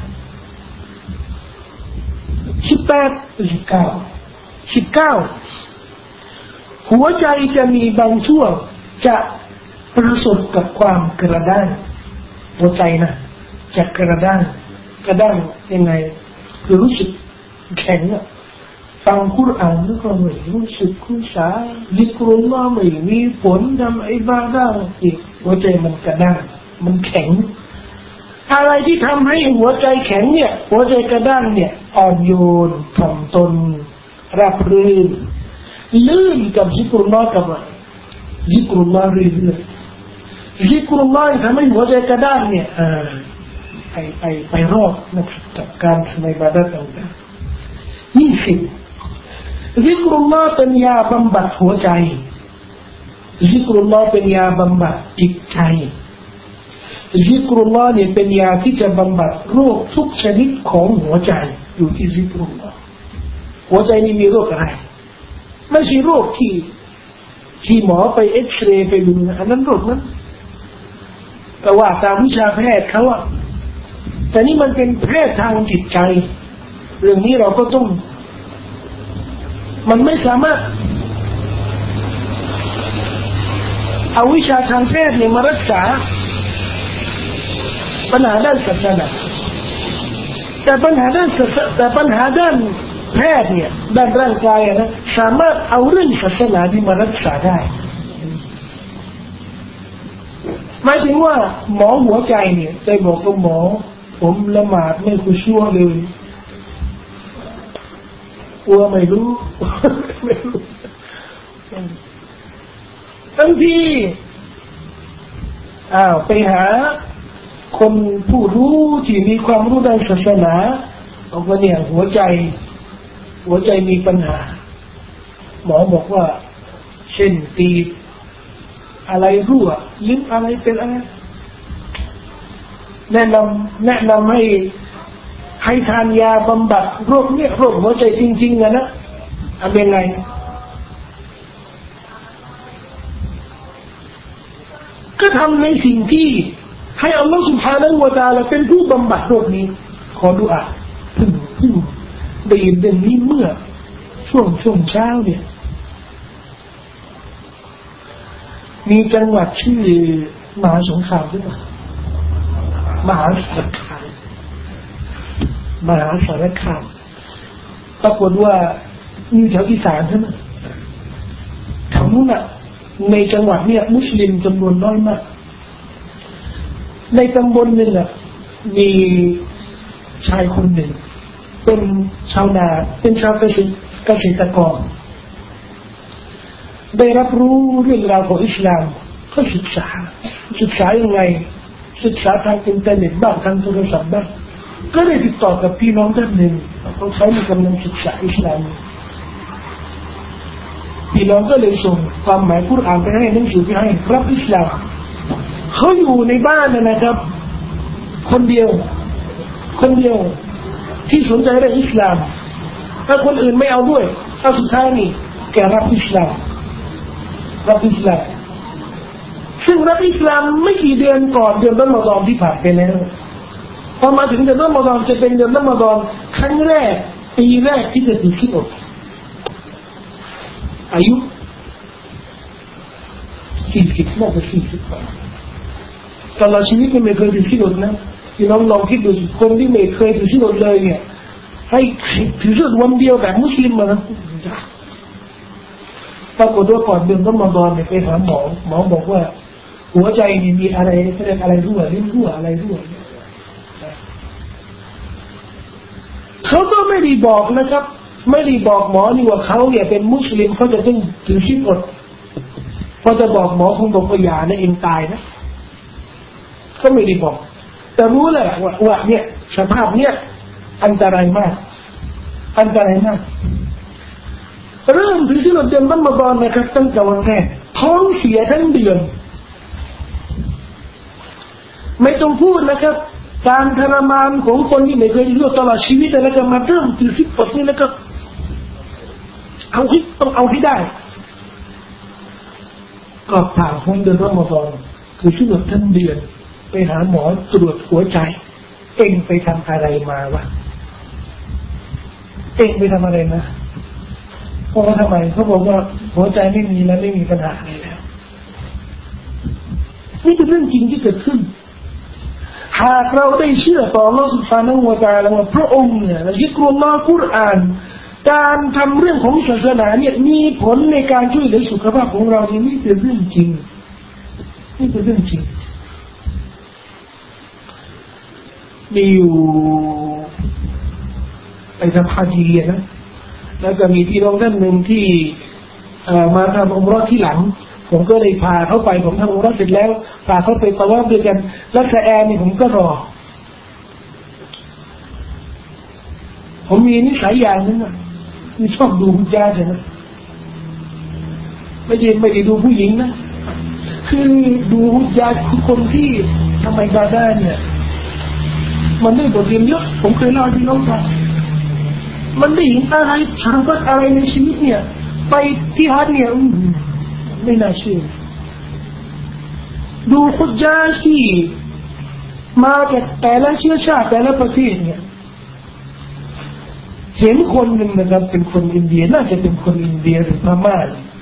19หัวใจจะมีบางช่วงจะประสบกับความกระด้างหัวใจนะจะกระด้างยังไงคือรู้สึกแข็งอ่ะฟังกุรอานแล้วก็ไม่รู้สึกคุ้นสาซิกรุลลอฮ์ไม่มีผลทำอิบาดะห์อีกหัวใจมันกระด้างมันแข็งอะไรที่ทำให้หัวใจแข็งเนี่ยหัวใจกระด้างเนี่ยอ่อนโยนถ่อมตนราบรื่นลื่นกับซิกรุลลอฮ์กับซิกรุลลอฮ์เรื่อยๆซิกรุลลอฮ์ทำให้หัวใจกระด้างเนี่ยไปรอบนะครับกับการทำอิบาดะห์ต่างๆ20ซิกรุลลอฮ์เป็นยาบำบัดหัวใจซิกรุลลอฮ์เป็นยาบำบัดจิตใจซิกรุลลอฮ์เนี่ยเป็นยาที่จะบำบัดโรคทุกชนิดของหัวใจอยู่ที่ซิกรุลลอฮ์หัวใจนี่มีโรคอะไรไม่ใช่โรคที่หมอไปเอ็กซเรย์ไปดูอันนั้นโรคนั้นแต่ว่าตามวิชาแพทย์เขาอะแต่นี่มันเป็นแพทย์ทางจิตใจเรื่องนี้เราก็ต้องมันไม่สามารถเอาวิชาทางแพทย์เนี่ยมารักษาปัญหาด้านศาสนาแต่ปัญหาด้านแพทย์เนี่ยด้านร่างกายนะสามารถเอาเรื่องศาสนาที่มารักษาได้หมายถึงว่าหมอหัวใจเนี่ยใจบอกกับหมอผมละหมาดไม่คุชั่วเลยกลัวไม่รู้ทั้งที่ไปหาคนผู้รู้ที่มีความรู้ด้านศาสนาบอกว่าเนี่ยหัวใจมีปัญหาหมอบอกว่าเช่นตีบอะไรรั่วลิ้นอะไรเป็นอะไรแนะนำให้ทานยาบำบัดโรคเนี่ยโรคหัวใจจริงๆนะทำยังไงก็ทำในสิ่งที่ให้อัลลอฮฺ سبحانه และ تعالى เป็นผู้บำบัดโรคนี้ขอดุอาเพิ่งได้ยินเรื่องนี้เมื่อช่วงเช้าเนี่ยมีจังหวัดชื่อมหาสงครามใช่ไหมมหาสารคามปรากฏว่ามีแถวอีสานใช่ไหมแถวนู้นน่ะในจังหวัดเนี่ยมุสลิมจำนวนน้อยมากในตำบลนึงน่ะมีชายคนหนึ่งเป็นชาวนาเป็นชาวเกษตรกรได้รับรู้เรื่องราวของอิสลามก็ศึกษายังไงศึกษาทางอินเทอร์เน็ตบ้างทางโทรศัพท์บ้างก็ได้ติดต่อกับพี่น้องท่านหนึ่งเขากำลังศึกษาอิสลามพี่น้องก็เลยส่งความหมายกุรอานไปให้หนังสือไปให้รับอิสลามเขาอยู่ในบ้านนะครับคนเดียวที่สนใจเรื่องอิสลามถ้าคนอื่นไม่เอาด้วยเอาสุดท้ายนี่แกรับอิสลามซึ่งรับอิสลามไม่กี่เดือนก่อนเดือนรอมฎอนที่ผ่านไปแล้วพอมาถึงเดือนรอมฎอนจะเป็นเดือนรอมฎอนครั้งแรกปีแรกที่จะถือศีลอดอายุ40น่าจะ40ปีตลอดชีวิตไม่เคยถือศีลอดนะพี่น้องลองคิดดูคนที่ไม่เคยถือศีลอดเลยเนี่ยให้ถือศีลอดวันเดียวแบบมุสลิมมานะปรากฏว่าก่อนเดือนรอมฎอนเนี่ยไปหาหมอบอกว่าหัวใจนี่มีอะไรรั่วลิ้นรั่วอะไรรั่วเขาก็ไม่ได้บอกนะครับไม่ได้บอกหมอนี่ว่าเขาเนี่ยเป็นมุสลิมเขาจะต้องถือศีลอดพอจะบอกหมอคงบอกว่าอย่านะเองตายนะก็ไม่ได้บอกแต่รู้แหละว่าเนี่ยสภาพเนี่ยอันตรายมากเริ่มถือศีลอดเดือนรอมฎอนนะครับตั้งแต่วันแรกท้องเสียทั้งเดือนไม่ต้องพูดนะครับการทรมานของคนที่ไม่เคยถือศีลอดตลอดชีวิตแล้วก็มาเริ่มถือศีลอดนี่แล้วก็ต้องเอาให้ได้ก็ผ่านพ้นเดือนรอมฎอนคือศีลอดทั้งเดือนไปหาหมอตรวจหัวใจเอ็งไปทำอะไรมาวะเอ็งไปทำอะไรมาเพราะว่าทำไมเขาบอกว่าหัวใจไม่มีแล้วไม่มีปัญหาอะไรแล้วนี่เป็นเรื่องจริงที่เกิดขึ้นหากเราได้เชื่อต่ออัลเลาะห์ซุบฮานะฮูวะตะอาลาว่าพระองค์เนี่ยซิกรุลลอฮ์กุรอานการทำเรื่องของศาสนาเนี่ยมีผลในการช่วยเหลือสุขภาพของเรานี่เป็นเรื่องจริงมีอยู่ไปทำฮะญ์นะแล้วก็มีพี่น้องท่านหนึ่งที่มาทำอุมเราะห์ที่หลังผมก็เลยพาเขาไปผมทำอุมเราะห์เสร็จแล้วพาเขาไปตะวาฟด้วยกันแล้วแต่แอร์นี่ผมก็รอผมมีนิสัยอย่างนึงอ่ะคือชอบดูผู้ชายใช่ไหมไม่ได้ดูผู้หญิงนะคือดูผู้ชายคือคนที่ทำไมบาดาเนี่ยมันได้บทเรียนเยอะผมเคยเล่าให้พี่น้องฟังมันได้เห็นอะไรสารพัดอะไรในชีวิตเนี่ยไปที่ฮัจญ์เนี่ยไม่น่าเชื่อดูฮุจญาที่มาจากแต่ละเชื้อชาติแต่ละประเทศเนี่ยเห็นคนหนึ่งนะครับเป็นคนอินเดียน่าจะเป็นคนอินเดียหรือพม่า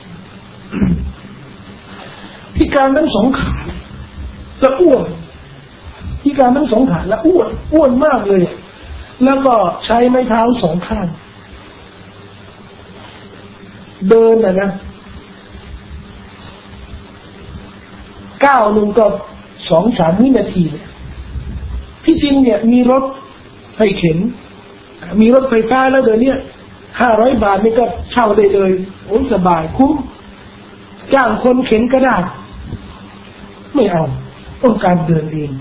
พิการทั้งสองขาและอ้วนพิการทั้งสองขาและอ้วนมากเลยแล้วก็ใช้ไม้เท้าสองข้างเดินนะก้าวหนึ่งก็ 2-3 วินาทีที่จริงเนี่ยมีรถให้เข็นมีรถไฟฟ้าแล้วเดี๋ยวนี้500 บาทนี่ก็เช่าได้เลยโอ้สบายคุ้มจ้างคนเข็นก็ได้ไม่เอาต้องการเดินเอง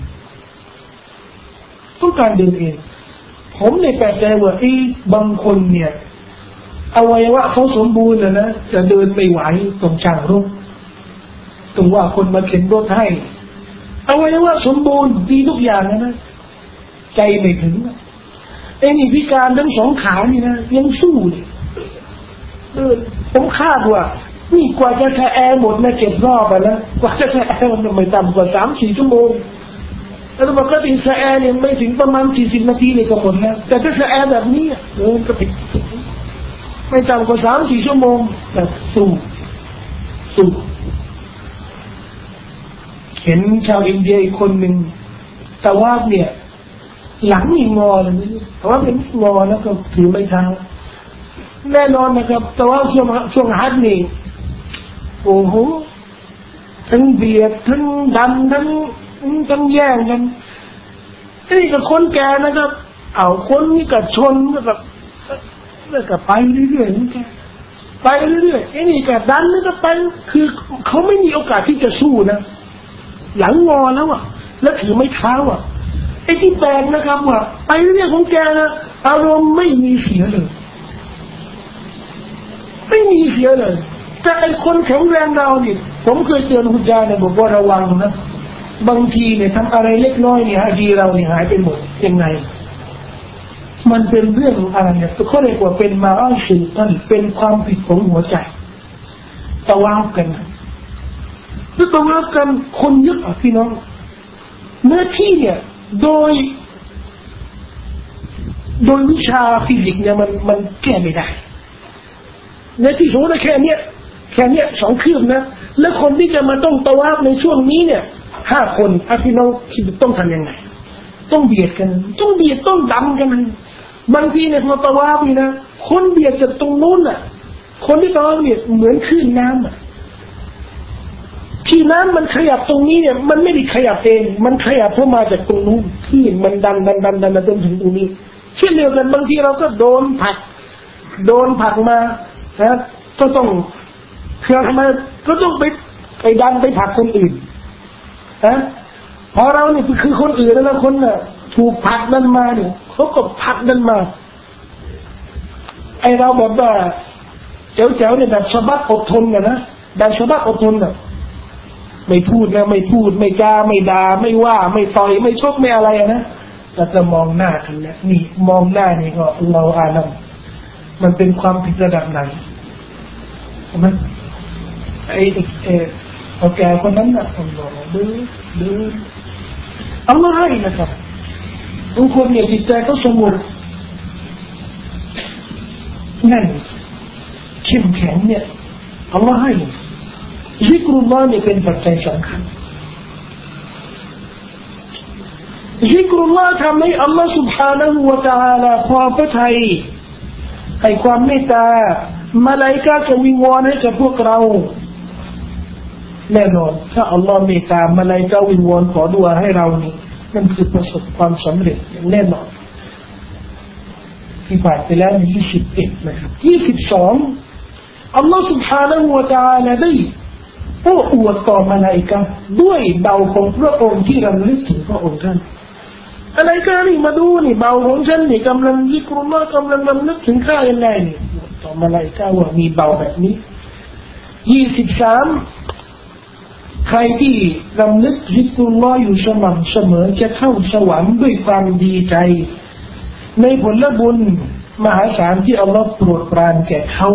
ผมเนี่ยแปลกใจว่าบางคนเนี่ยอวัยวะเขาสมบูรณ์นะจะเดินไม่ไหวต้องจ้างรถต้องว่าคนมาเข็นรถให้อวัยวะสมบูรณ์ดีทุกอย่างนะใจไม่ถึงนี่พิการทั้งสองขานี่นะยังสู้เนี่ยผมคาดว่านี่กว่าจะแอร์หมดนะ7 รอบนะกว่าจะแอร์มันไม่ต่ำกว่า 3-4 ชั่วโมงแล้วปกติสะแอเนี่ยไม่ถึงประมาณ40 นาทีเนี่ยก็หมดแล้วแต่ถ้าสะแอแบบนี้ก็ติดไม่ต่ำกว่า3-4 ชั่วโมงแบบสู้เห็นชาวอินเดียอีกคนหนึ่งตะวาฟเนี่ยหลังมีงอเลยตะวาฟเป็นงอแล้วก็ถือไม้เท้าแน่นอนนะครับตะวาฟช่วงฮัจญ์นี่โอ้โหทั้งเบียดทั้งดันทั้งแย่งกันนี่ก็คนแก่นะครับเอาคนนี่ก็ชนแล้วก็ไปเรื่อยๆนี่แกไปเรื่อยๆนี่ก็ดันแล้วก็ไปคือเขาไม่มีโอกาสที่จะสู้นะหลังงอแล้วอ่ะแล้วถือไม้เท้าอ่ะไอ้ที่แปลกนะครับว่าไปเรื่อยของแกนะอารมณ์ไม่มีเสียเลยไม่มีเสียเลยแต่ไอ้คนแข็งแรงเราเนี่ยผมเคยเตือนคุณยายเนี่ยบอกว่าระวังนะบางทีเนี่ยทำอะไรเล็กน้อยเนี่ยดีเราเนี่ยหายไปหมดยังไงมันเป็นเรื่องอะไรเนี่ยเขาเรียกว่าเป็นมาอัลซิตันเป็นความผิดของหัวใจตะวาฟกันแล้วตะวาฟกันคนเยอะพี่น้องเนื้อที่เนี่ยโดยวิชาฟิสิกส์เนี่ยมันแก้ไม่ได้เนื้อที่สมมติแค่เนี้ย2 คืบนะแล้วคนที่จะมาต้องตะวาฟในช่วงนี้เนี่ย5 คนพี่น้องคิดต้องทำยังไงต้องเบียดกันต้องดันกันบางทีเนี่ยพอตะวาฟนี่นะคนเบียดจากตรงนู้นน่ะคนที่ตะวาฟเนี่ยเหมือนคลื่นน้ำอ่ะที่น้ำมันขยับตรงนี้เนี่ยมันไม่ได้ขยับเองมันขยับเข้ามาจากตรงนู้นคลื่นมันดันมาจนถึงตรงนี้เช่นเดียวกันบางทีเราก็โดนผลักมานะก็ต้องคือทำไมก็ต้องไปดันไปผลักคนอื่นพอเราเนี่ยคือคนอื่นแล้วคนน่ะถูกผลักดันมาเนี่ยเขาก็ผลักดันมาไอเราแบบว่าเจ๋วเนี่ยแบบชาวบ้านอดทนนะแบบชาวบ้านอดทนน่ะไม่พูดนะไม่กล้าไม่ด่าไม่ว่าไม่ต่อยไม่ชกไม่อะไรนะแล้วก็มองหน้ากันนะนี่มองหน้านี่ก็เราอาลัมมันเป็นความผิดระดับไหนใช่ไหมไอ้แกคนนั้นน่ะอัลลอฮ์เดินอัลลอฮ์ให้นะครับบางคนเนี่ยจิตใจเขาสงบนั่นเข้มแข็งเนี่ยอัลลอฮ์ให้ซิกรุลลอฮ์เนี่ยเป็นปัจจัยสำคัญซิกรุลลอฮ์ทำให้อัลลอฮ์ سبحانه และ تعالى ความพระทัยให้ความเมตตามลาอิกะฮ์จะวิงวอนให้กับพวกเราแน่นอนถ้าอัลลอฮ์เมตตามลาอิกะฮ์วิงวอนขอดุอาให้เรานี่นั่นคือประสบความสำเร็จอย่างแน่นอนที่ผ่านไปแล้ว21นะครับ22อัลลอฮ์ سبحانه และ تعالى ได้โอ้อวดต่อมลาอิกะฮ์ด้วยเบาของพระองค์ที่รำลึกถึงพระองค์ท่านอะไรกันนี่มาดูนี่เบาของฉันนี่กำลังซิกรุลลอฮ์กำลังรำลึกถึงข้ายังไงนี่ต่อมลาอิกะฮ์ว่ามีเบาแบบนี้23ใครที่รำลึกซิกรุลลอฮ์อยู่สม่ำเสมอจะเข้าสวรรค์ด้วยความดีใจในผลบุญมหาศาลที่อัลลอฮ์โปรดปรานแก่เขา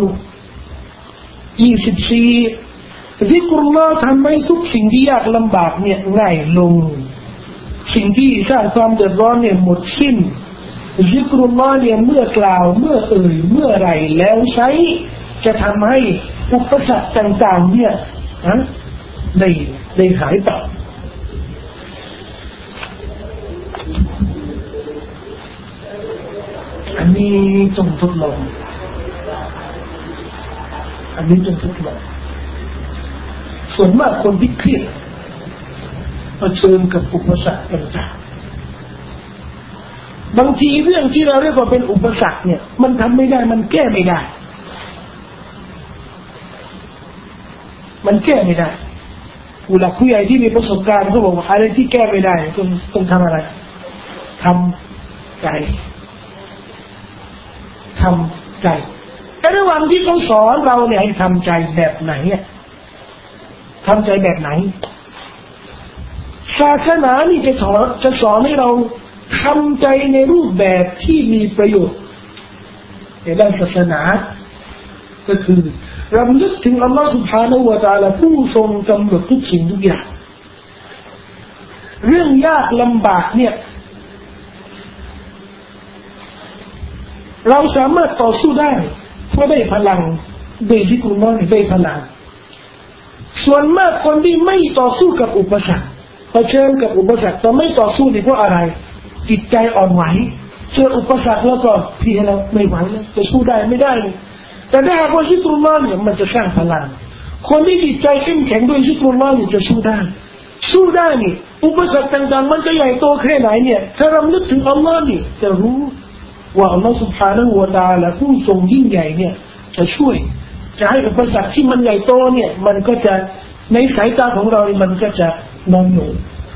24ซิกรุลลอฮ์ทำให้ทุกสิ่งที่ยากลำบากเนี่ยง่ายลงสิ่งที่สร้างความเดือดร้อนเนี่ยหมดสิ้นซิกรุลลอฮ์เนี่ยเมื่อกล่าวเมื่อเอ่ยเมื่อไรแล้วใช้จะทำให้อุปสรรคต่างๆเนี่ยได้หายไปอันนี้ต้องทดลองส่วนมากคนที่เครียดเผชิญกับอุปสรรคต่างๆบางทีเรื่องที่เราเรียกว่าเป็นอุปสรรคเนี่ยมันทำไม่ได้มันแก้ไม่ได้ผู้หลักผู้ใหญ่ที่มีประสบการณ์เขาบอกว่าอะไรที่แก้ไม่ได้ต้องทำอะไรทำใจแต่ระหว่างที่เขาสอนเราเนี่ยให้ทำใจแบบไหนทำใจแบบไหนศาสนานี่จะสอนให้เราทำใจในรูปแบบที่มีประโยชน์ในด้านศาสนาก็คือรำลึกถึงอัลลอฮฺ سبحانه และ تعالى ผู้ทรงกำหนดทุกสิ่งทุกอย่างเรื่องยากลำบากเนี่ยเราสามารถต่อสู้ได้เพราะได้พลังได้ซิกรุลลอฮ์ได้พลังส่วนมากคนที่ไม่ต่อสู้กับอุปสรรคเผชิญกับอุปสรรคแต่ไม่ต่อสู้นี่เพราะอะไรจิตใจอ่อนไหวเจออุปสรรคแล้วก็พี่เราไม่ไหวแล้วจะสู้ได้ไม่ได้แต่ถ้าหากว่าซิกรุลลอฮ์เนี่ยมันจะสร้างพลังคนที่จิตใจเข้มแข็งด้วยซิกรุลลอฮ์เนี่ยจะสู้ได้นี่อุปสรรคต่างๆมันจะใหญ่โตแค่ไหนเนี่ยถ้าเรานึกถึงอัลลอฮ์นี่จะรู้ว่าอัลลอฮ์ سبحانه และ تعالى ผู้ทรงยิ่งใหญ่เนี่ยจะช่วยจะให้อุปสรรคที่มันใหญ่โตเนี่ยมันก็จะในสายตาของเรามันก็จะน้อยลง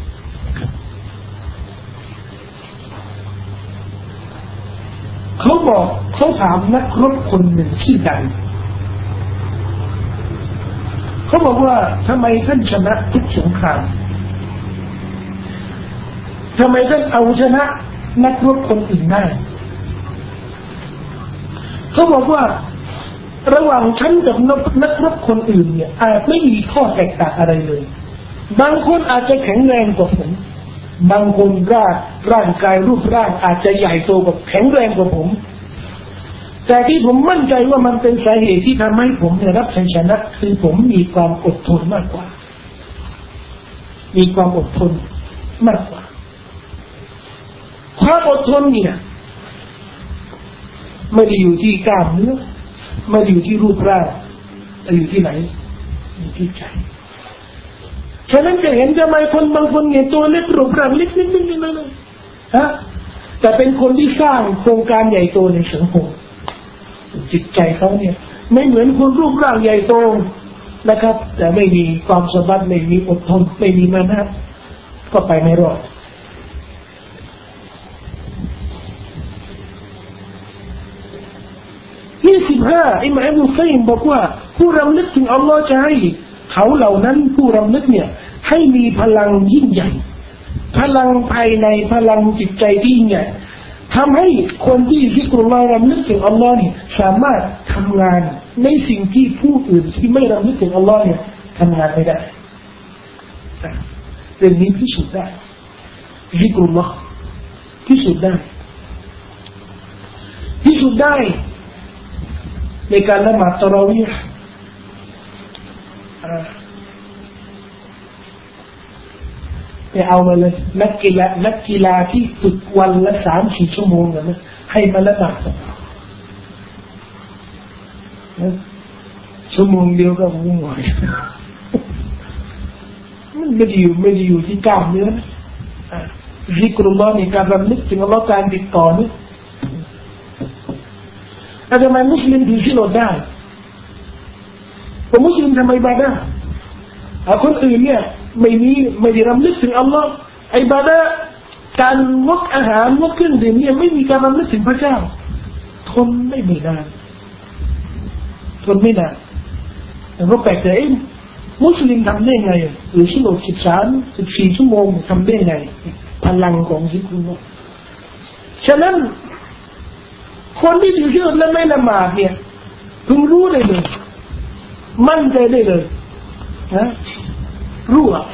เขาถามนักรบคนหนึ่งที่ดังเขาบอกว่าทำไมท่านชนะทุกสงครามทำไมท่านเอาชนะนักรบคนอื่นได้เขาบอกว่าระหว่างฉันกับนักรบคนอื่นเนี่ยอาจไม่มีข้อแตกต่างอะไรเลยบางคนอาจจะแข็งแรงกว่าผมบางคนร่างกายรูปร่างอาจจะใหญ่โตกว่าแข็งแรงกว่าผมแต่ที่ผมมั่นใจว่ามันเป็นสาเหตุที่ทำให้ผมได้รับชัยชนะคือผมมีความอดทนมากกว่ามีความอดทนมากกว่าความอดทนเนี่ยไม่ได้อยู่ที่กล้ามเนื้อไม่ได้อยู่ที่รูปร่างแต่อยู่ที่ไหนอยู่ที่ใจฉะนั้นจะเห็นทำไมคนบางคนเนี่ยตัวเล็กรูปร่างเล็กนิดฮะแต่เป็นคนที่สร้างโครงการใหญ่โตในสังคมจิตใจเขาเนี่ยไม่เหมือนคนรูปร่างใหญ่โตนะครับแต่ไม่มีความสามารถไม่มีอดทนไม่มีมานะก็ไปไม่รอด25อิหม่ามอิบนุกัยยิมบอกว่าผู้รำลึกถึงอัลลอฮ์จะให้เขาเหล่านั้นผู้รำลึกเนี่ยให้มีพลังยิ่งใหญ่พลังภายในพลังจิตใจที่ยิ่งใหญ่ทำให้คนที่ซิกรุลลอฮ์รำลึกถึงอัลลอฮ์นี่สามารถทำงานในสิ่งที่ผู้อื่นที่ไม่รำลึกถึงอัลลอฮ์เนี่ยทำงานไม่ได้เรื่องนี้พิสูจน์ได้ซิกรุลลอฮ์พิสูจน์ได้ในการละหมาดตะเราะวีห์เอามาเลยนักกีฬาที่ฝึกวันละ 3-4 ชั่วโมงนะให้มาละหมาดชั่วโมงเดียวก็ง่วงมันไม่ได้อยู่ที่กล้ามเนื้อนะซิกรุลลอฮ์ในการรำลึกถึงอัลเลาะห์การติดต่อนี่แต่ทำไมมุสลิมถือศีลอดได้ผมมุสลิมทำไมอิบาดะห์คนอื่นเนี่ยไม่ได้รำลึกถึงอัลลอฮ์อิบาดะห์การงดอาหารงดเครื่องดื่มเนี่ยไม่มีการรำลึกถึงพระเจ้าทนไม่นานแต่ก็แปลกใจมุสลิมทำได้ไงหรือศีลอด13-14 ชั่วโมงทำได้ไงพลังของซิกรุลลอฮ์ฉะนั้นคนที่ถือศีลอดและไม่ละหมาดเนี่ยพึงรู้ได้เลยมั่นใจได้เลยนะรู้อ่ะ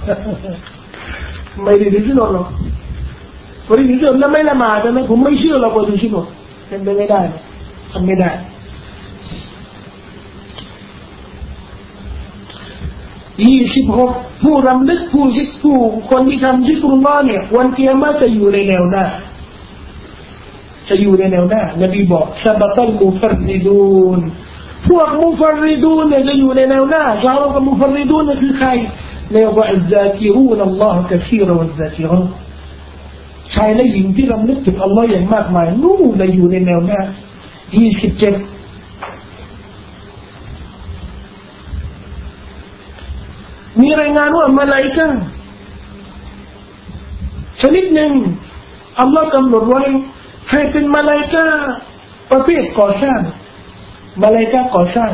ไม่ได้ถือศีลอดหรอกคนที่ถือศีลอดและไม่ละหมาดนะผมไม่เชื่อหรอกว่าถือศีลอดเป็นไปไม่ได้ทำไม่ได้26ผู้รำลึกผู้คนที่ทำซิกรุลลอฮ์เนี่ยวันกิยามะฮ์จะอยู่ในแนวหน้านบีบอกซะบะตัลมุฟัรริดูนพวกมุฟัรริดูนเนี่ยจะอยู่ในแนวหน้าชาวเรากับมุฟัรริดูนคือใครเรียกว่าอัลซากิรูนอัลลอฮ์กะซีรวัลซากิรูนชายและหญิงที่รำลึกถึงอัลลอฮ์อย่างมากมายนู่นเลยอยู่ในแนวหน้า27มีรายงานว่ามาลาอิกะฮ์ชนิดหนึ่งอัลลอฮ์กำหนดไว้ให้เป็นมาลาอิกะฮ์ประเภทก่อสร้างมาลาอิกะฮ์ก่อสร้าง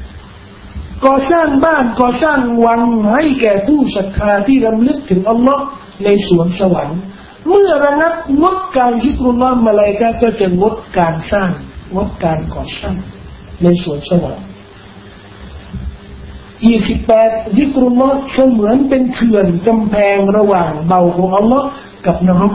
บ้านก่อสร้างวังให้แก่ผู้ศรัทธาที่รำลึกถึงอัลลอฮ์ในสวนสวรรค์เมื่อระงับงดการซิกรุลลอฮ์มาลาอิกะฮ์ก็จะงดการสร้างงดการก่อสร้างในสวนสวรรค์ 28ซิกรุลลอฮ์เสมือนเป็นเขื่อนกำแพงระหว่างเบาของอัลลอฮ์กับนรก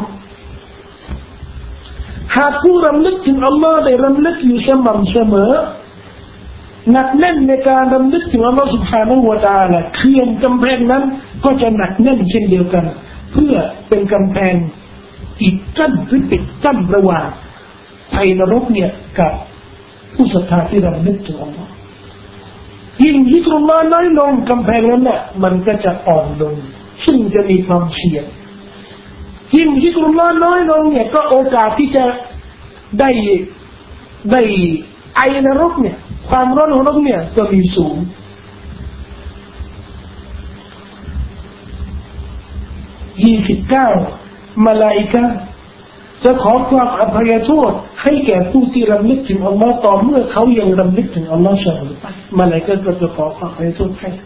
หากผู้รำลึกถึงอัลลอฮ์ได้รำลึกอยู่สม่ำเสมอหนักแน่นในการรำลึกถึงอัลลอฮ์ سبحانه และ تعالى เขื่อนกำแพงนั้นก็จะหนักแน่นเช่นเดียวกันเพื่อเป็นกำแพงปิดกั้นหรือปิดกั้นระหว่างภัยนรกเนี่ยกับผู้ศรัทธาที่รำลึกถึงอัลลอฮ์ยิ่งซิกรุลลอฮ์น้อยลงกำแพงนั้นน่ะมันก็จะอ่อนลงซึ่งจะมีความเสี่ยงยิ่งซิกรุลลอฮ์น้อยลงเนี่ยก็โอกาสที่จะได้ไอนรกเนี่ยความร้อนของนรกเนี่ยก็มีสูง29มลาอิกะฮ์จะขอความอภัยโทษให้แก่ผู้ที่รำลึกถึงอัลลอฮ์ต่อเมื่อเขายังรำลึกถึงอัลลอฮ์เสมอไปมลาอิกะฮ์ก็จะขอความอภัยโทษให้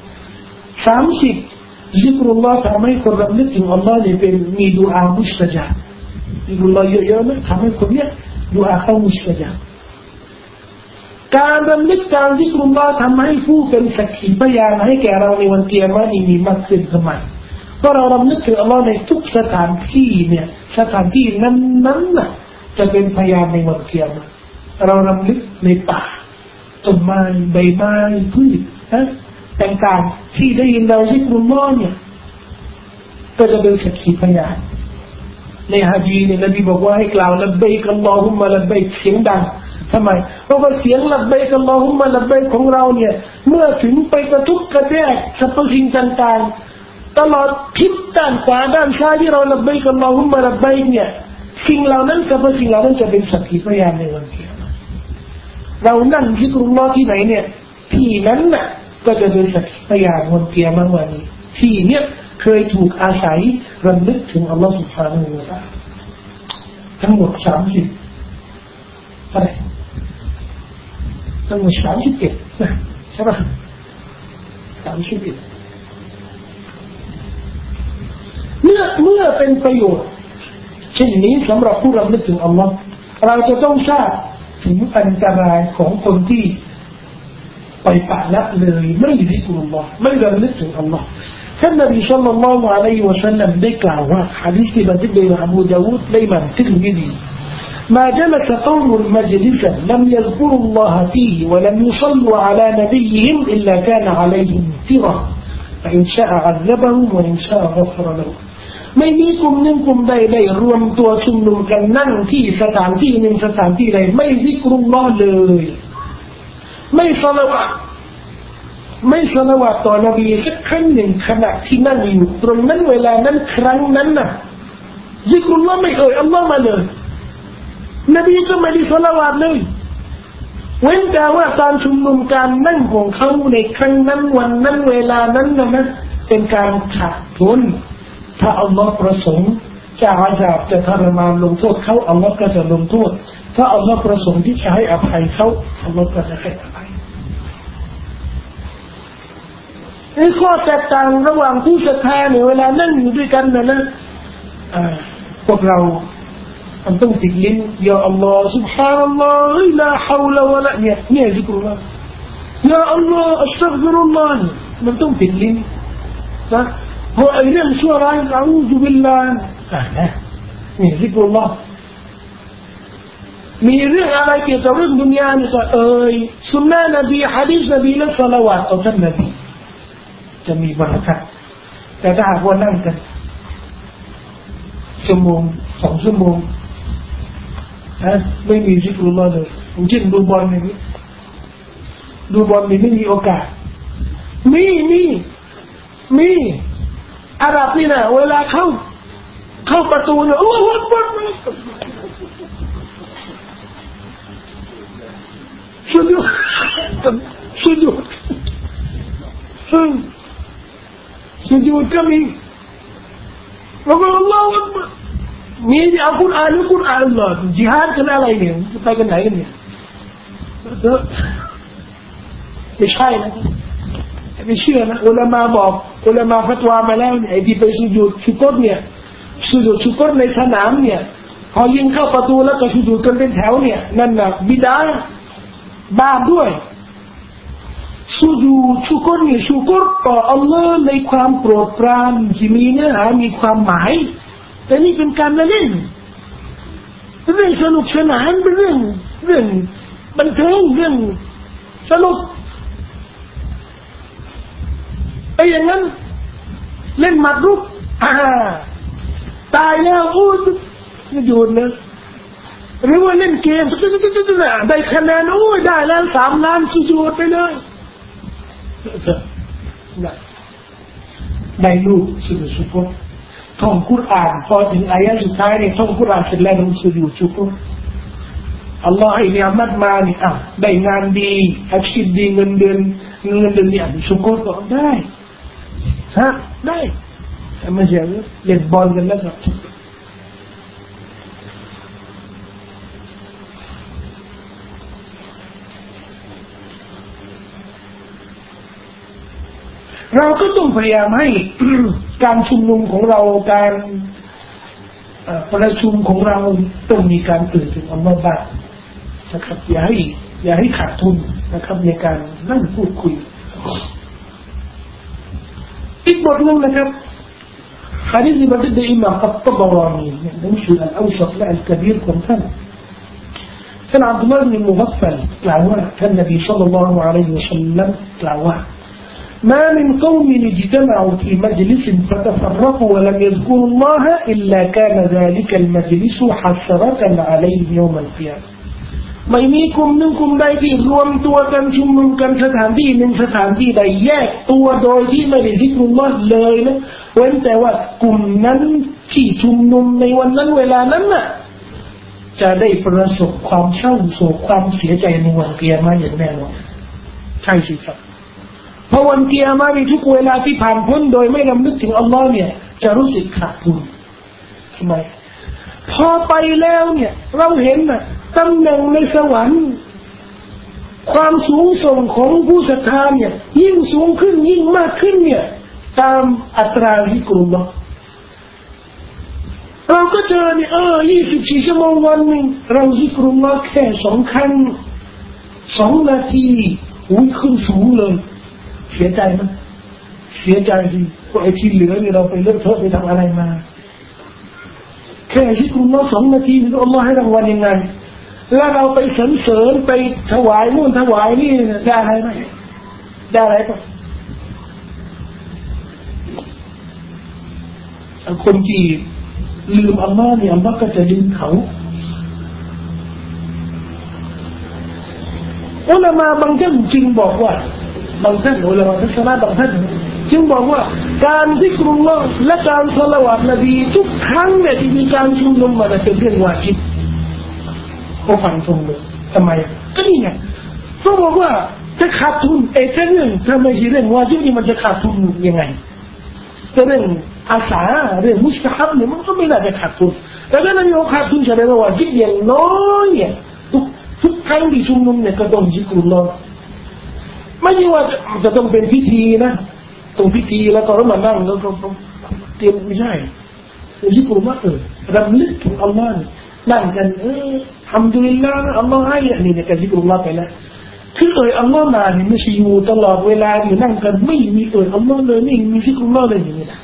30ซิกรุลลอฮ์ทำให้คนรำลึกถึงอัลลอฮ์เนี่ยเป็นมีดุอามุสตะญาบซิกรุลลอฮ์เยอะๆนะทำให้คนเนี่ยดุอาเขามุสตะญาบการรำลึกการซิกรุลลอฮ์ทำให้ผู้เป็นสักขีพยานให้แก่เราในวันเกียรติมีมากขึ้นทำไมก็เรารำลึกถึงอัลลอฮ์ในทุกสถานที่เนี่ยสถานที่นั้นน่ะจะเป็นพยานในวันเกียรติเรารำลึกในป่าต้นไม้ใบไม้พืชต่างๆที่ได้ยินเราซิกรุลลอฮ์เนี่ยก็จะเป็นสักขีพยานในฮะดีษเนี่ยนบีบอกว่าให้กล่าวละบัยกอัลลอฮุมมะละบัยเสียงดังทำไมเพราะว่าเสียงละบัยกอัลลอฮุมมะละบัยของเราเนี่ยเมื่อถึงไปกระทบกระแทกสรรพสิ่งต่างๆตลอดทิศด้านขวาด้านซ้ายที่เราละบัยกอัลลอฮุมมะละบัยเนี่ยสิ่งเหล่านั้นสรรพสิ่งเหล่านั้นจะเป็นสักขีพยานในวันเกียรติเรานั่งซิกรุลลอฮ์ที่ไหนเนี่ยที่นั้นน่ะก็จะเป็นสักขีพยานวันเกียรติวันนี้ที่เนี่ยเคยถูกอาศัยรำลึกถึงอัลลอฮฺ سبحانه และ تعالى ทั้งหมด30อะไรทั้งหมด31นะใช่ป่ะ31เมื่อเป็นประโยชน์เช่นนี้สำหรับผู้รำลึกถึงอัลลอฮฺเราจะต้องทราบถึงอันตรายของคนที่ไปปะละเลยไม่ซิกรุลลอฮ์ไม่รำลึกถึงอัลลอฮฺท่านนบีศ็อลลัลลอฮุอะลัยฮิวะซัลลัมได้กล่าวว่าหะดีษที่บันทึกโดยอบูดาวูดและอิหม่ามติรมิซีما جلس قوم مجلسا لم يذكروا الله فيه ولم يصلوا على نبيهم إلا كان عليهم ترة فإن شاء عذبهم وإن شاء غفر لهم ไม่มีกลุ่มหนึ่งกลุ่มใดได้รวมตัวชุมนุมกันนั่งที่สถานที่หนึ่งสถานที่ใดไม่ซิกรุลลอฮ์เลยไม่ศอลาวาตไม่ศอลาวาตต่อนบีสักครั้งหนึ่งขณะที่นั่งอยู่ตรงนั้นเวลานั้นครั้งนั้นน่ะซิกรุลลอฮ์ไม่อัลลอฮ์มาเลยนบีก็ไม่ได้ศอลาวาตเลยเว้นแต่ว่าการชุมนุมการนั่งของเขาในครั้งนั้นวันนั้นเวลานั้นนะเป็นการขาดทุนถ้าอัลลอฮ์ประสงค์จะอาญาจะทรมานลงโทษเขาอัลลอฮ์ก็จะลงโทษถ้าอัลลอฮ์ประสงค์ที่จะให้อภัยเขาอัลลอฮ์ก็จะให้อภัยนี่ข้อแตกต่างระหว่างผู้ศรัทธาเนี่ยเวลานั่งอยู่ด้วยกันนะพวกเรามันต้องติดลิ้นยาอัลลอฮ์ سبحان الله لا حول ولا เนี่ยซิกรุลลอฮ์ยาอัลลอฮ์อัสตัฆฟิรุลลอฮ์มันต้องติดลิ้นนะพอไอ้เรื่องชั่วร้ายอะอูซุบิลลาห์นี่ซิกรุลลอฮ์มีเรื่องอะไรเกี่ยวกับเรื่องดุนยานี่ก็สุนนะนบีหะดีษนบีและศอลาวาตต่อท่านนบีจะมีบารักะห์แต่ถ้าหากว่านั่งกันชั่วโมง2ชั่วโมงไม่มีซิกรุลลอฮ์เลยผมเช่นดูบอลอย่างนี้ดูบอลไม่มีโอกาสมีอาหรับนี่นะเวลาเข้าประตูเนี่ยอัลลอฮฺอักบัรสุญูดก็มีแล้วก็อัลลอฮฺอักบัรมีที่อัลกุรอานอัลลอฮฺจิฮาดกันอะไรเนี่ยจะไปกันไหนกันเนี่ยไม่ใช่นะไม่เชื่อนะอุลามะบอกอุลามะฟัตวามาแล้วเนี่ยไอ้ที่ไปสุญูดชุกรเนี่ยสุญูดชุกรในสนามเนี่ยพอยิงเข้าประตูแล้วก็สุญูดกันเป็นแถวเนี่ยนั่นน่ะบิดาบาปด้วยสุญูดชุกรนี่ชุกรต่ออัลลอฮ์ในความโปรดปรานที่มีเนื้อหามีความหมายแต่นี่เป็นการเล่นเรื่องสนุกสนานเป็นเรื่องบันเทิงเรื่องสนุกไอ้อย่างนั้นเล่นหมากรุกตายแล้วโอ้ยหยุดนะหรือว่าเล่นเกมได้คะแนนโอ้ยได้แล้ว3 ล้านสุดไปเลยได้ลูกสุดท่องกุรอานพอถึงอายะสุดท้ายเนี่ยท่องกุรอานเสร็จแล้วมันสุดอยู่ชุกอัลลอฮ์ให้นิยมัตมานี่ได้งานดีอาชีพดีเงินเดือนเนี่ยชุกก็ได้ฮะได้แต่ไม่ใช่เล่นบอลกันแล้วครับเราก็ต้องพยายามให้ การชุมนุมของเราการประชุมของเราต้องมีการตื่นถึงอัลลอฮ์บ้างนะครับอย่าให้ขาดทุนนะครับในการนั่งพูดคุยอีกบทหนึ่งนะครับฮะดีษที่บันทึกโดยอิหม่ามอัตตะบารานีในหนังสืออัลอัวซัตและอัลกะบีรของท่านอับดุลลอฮ์บินมุฆัฟฟัลกล่าวว่าท่านนบีศ็อลลัลลอฮุอะลัยฮิวะซัลลัมกล่าวว่าما من قوم اجتمعوا في مجلس فتفرقوا ولم يذكروا الله إلا كان ذلك المجلس حسرة عليهم يوم القيامة ไม่มีกลุ่มหนึ่งกลุ่มใดที่รวมตัวกันชุมนุมกันสถานที่หนึ่งสถานที่ใดแยกตัวโดยที่ไม่ได้ซิกรุลลอฮ์เลยนะเว้นแต่ว่ากลุ่มนั้นที่ชุมนุมในวันนั้นเวลานั้นน่ะจะได้ประสบความเศร้าโศกความเสียใจในวันกิยามะห์อย่างแน่นอนใช่สิครับเพราะวันกิยามะห์ในทุกเวลาที่ผ่านพ้นโดยไม่รำลึกถึงอัลลอฮ์เนี่ยจะรู้สึกขาดทุนทำไมพอไปแล้วเนี่ยเราเห็นน่ะตำแหน่งในสวรรค์ความสูงส่งของผู้ศรัทธาเนี่ยยิ่งสูงขึ้นยิ่งมากขึ้นเนี่ยตามอัตราซิกรุลลอฮ์เราก็เจอเนี่ย24 ชั่วโมงวันนึงเราซิกรุลลอฮ์แค่2 ครั้ง2 นาทีอุ้ยขึ้นสูงเลยเสียใจมั้ยเสียใจดิว่าไอ้ที่เหลือนี่เราไปเลิกเทอะไปทำอะไรมาแค่ซิกรุลลอฮ์2 นาทีนี่อัลเลาะห์ให้รางวัลยังไงแล้วเราไปสรรเสริญไปถวายนู่นถวายนี่ได้อะไรไหมได้อะไรป่ะคนที่ลืมอัลลอฮ์เนี่ยอัลลอฮ์ก็จะลืมเขาอุลามะบางท่านจึงบอกว่าบางท่านอุลามะทัศนะบางท่านจึงบอกว่าการซิกรุลลอฮ์และการศอลาวาตนบีทุกครั้งเนี่ยที่มีการชุมนุมมันเป็นเรื่องวาญิบเขาฟังตรงเลยทำไมก็นี่ไงเขาบอกว่าจะขาดทุนเรื่องถ้าไม่ใช่เรื่องวาญิบนี่มันจะขาดทุนยังไงแต่เรื่องอาสาเรื่องมุสตะฮับเนี่ยมันก็ไม่น่าจะขาดทุนแต่ถ้าเราเอาขาดทุนแสดงว่าวาญิบอย่างน้อยเนี่ยทุกครั้งที่ชุมนุมเนี่ยก็ต้องซิกรุลลอฮ์ไม่ใช่ว่าจะต้องเป็นพิธีนะตรงพิธีแล้วก็มานั่งแล้วก็เตรียมไม่ใช่ซิกรุลลอฮ์รำลึกถึงอัลลอฮ์นั่งกันอัลฮัมดุลิลลาห์อัลลอฮ์ให้นี่เนี่ยก็ซิกรุลลอฮ์ไปแล้วคืออัลลอฮ์มาเนี่ยไม่ใช่อยู่ตลอดเวลาอยู่นั่งกันไม่มีอัลลอฮ์เลยไม่มีซิกรุลลอฮ์เลยอย่างนี้นะ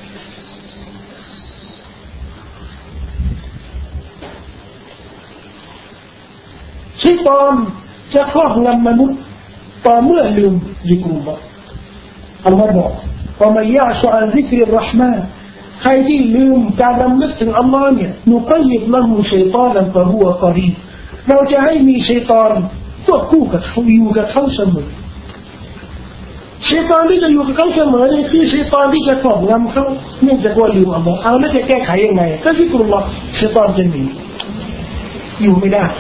ชัยฏอนจะครอบงำมนุษย์ต่อเมื่อลืมซิกรุลลอฮ์อัลลอฮ์บอกว่ามันยะชอันซิกริรเราะห์มานใครที่ลืมการรำลึกถึงอัลลอฮ์เนี่ยนุกัยยิดละหูชัยฏอนันฟะฮุวะกอรีนเราจะให้มีชัยฏอนควบคู่กับเขาอยู่กับเขาเสมอชัยฏอนที่จะอยู่กับเขาเสมอนี่คือชัยฏอนที่จะครอบงำเขาเนื่องจากว่าลืมอัลลอฮ์เอาแล้วจะแก้ไขยังไงก็ซิกรุลลอฮ์ชัยฏอนจะหนีอยู่ไม่ได้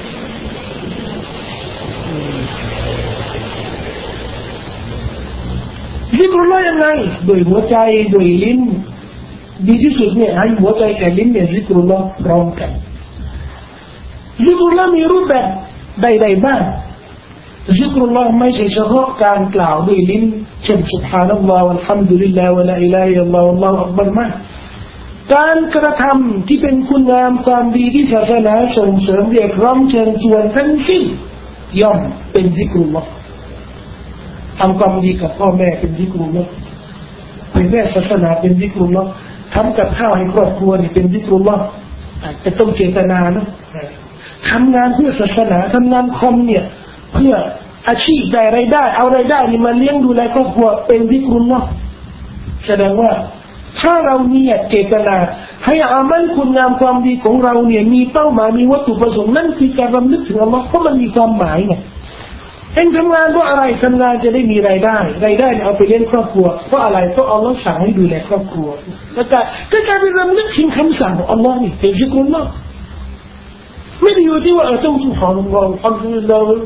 ซิกรุลลอฮ์ยังไงโดยหัวใจโดยลิ้นดีที่สุดเนี่ยให้หัวใจกับลิ้นเนี่ยซิกรุลลอฮ์พร้อมกันซิกรุลลอฮ์มีรูปแบบใดๆบ้างซิกรุลลอฮ์ไม่ใช่เฉพาะการกล่าวด้วยลิ้นเช่นซุบฮานัลลอฮ์วัลฮัมดุลิลลาฮ์วะลาอิลาฮะอิลลัลลอฮ์วัลลอฮุอักบัรมาการกระทำที่เป็นคุณงามความดีที่ศาสนาส่งเสริมเรียกร้องเชิญชวนทั้งสิ้นย่อมเป็นซิกรุลลอฮ์ทำความดีกับพ่อแม่เป็นซิกรุลลอฮ์เผยแพร่ศาสนาเป็นซิกรุลลอฮ์ทำกับข้าวให้ครอบครัวนี่เป็นซิกรุลลอฮ์แต่ต้องเจตนานะทำงานเพื่อศาสนาทำงานคอมเนี่ยเพื่ออาชีพได้รายได้เอารายได้นี่มาเลี้ยงดูแลครอบครัวเป็นซิกรุลลอฮ์แสดงว่าถ้าเราเนี่ยเจตนาให้อามัลคุณงามความดีของเราเนี่ยมีเป้าหมายมีวัตถุประสงค์นั่นคือการรำลึกถึงอัลลอฮ์เพราะมันมีความหมายไงเองทำงานเพราะอะไรทำงานจะได้มีรายได้เอาไปเลี้ยงครอบครัวเพราะอะไรเพราะอัลลอฮ์สั่งให้ดูแลครอบครัวแล้วก็การรำลึกถึงคำสั่งของอัลลอฮ์นี่เป็นซิกรุลลอฮ์ไม่ได้อยู่ที่ว่าต้องสุภาพบุรุษอัลลอฮ์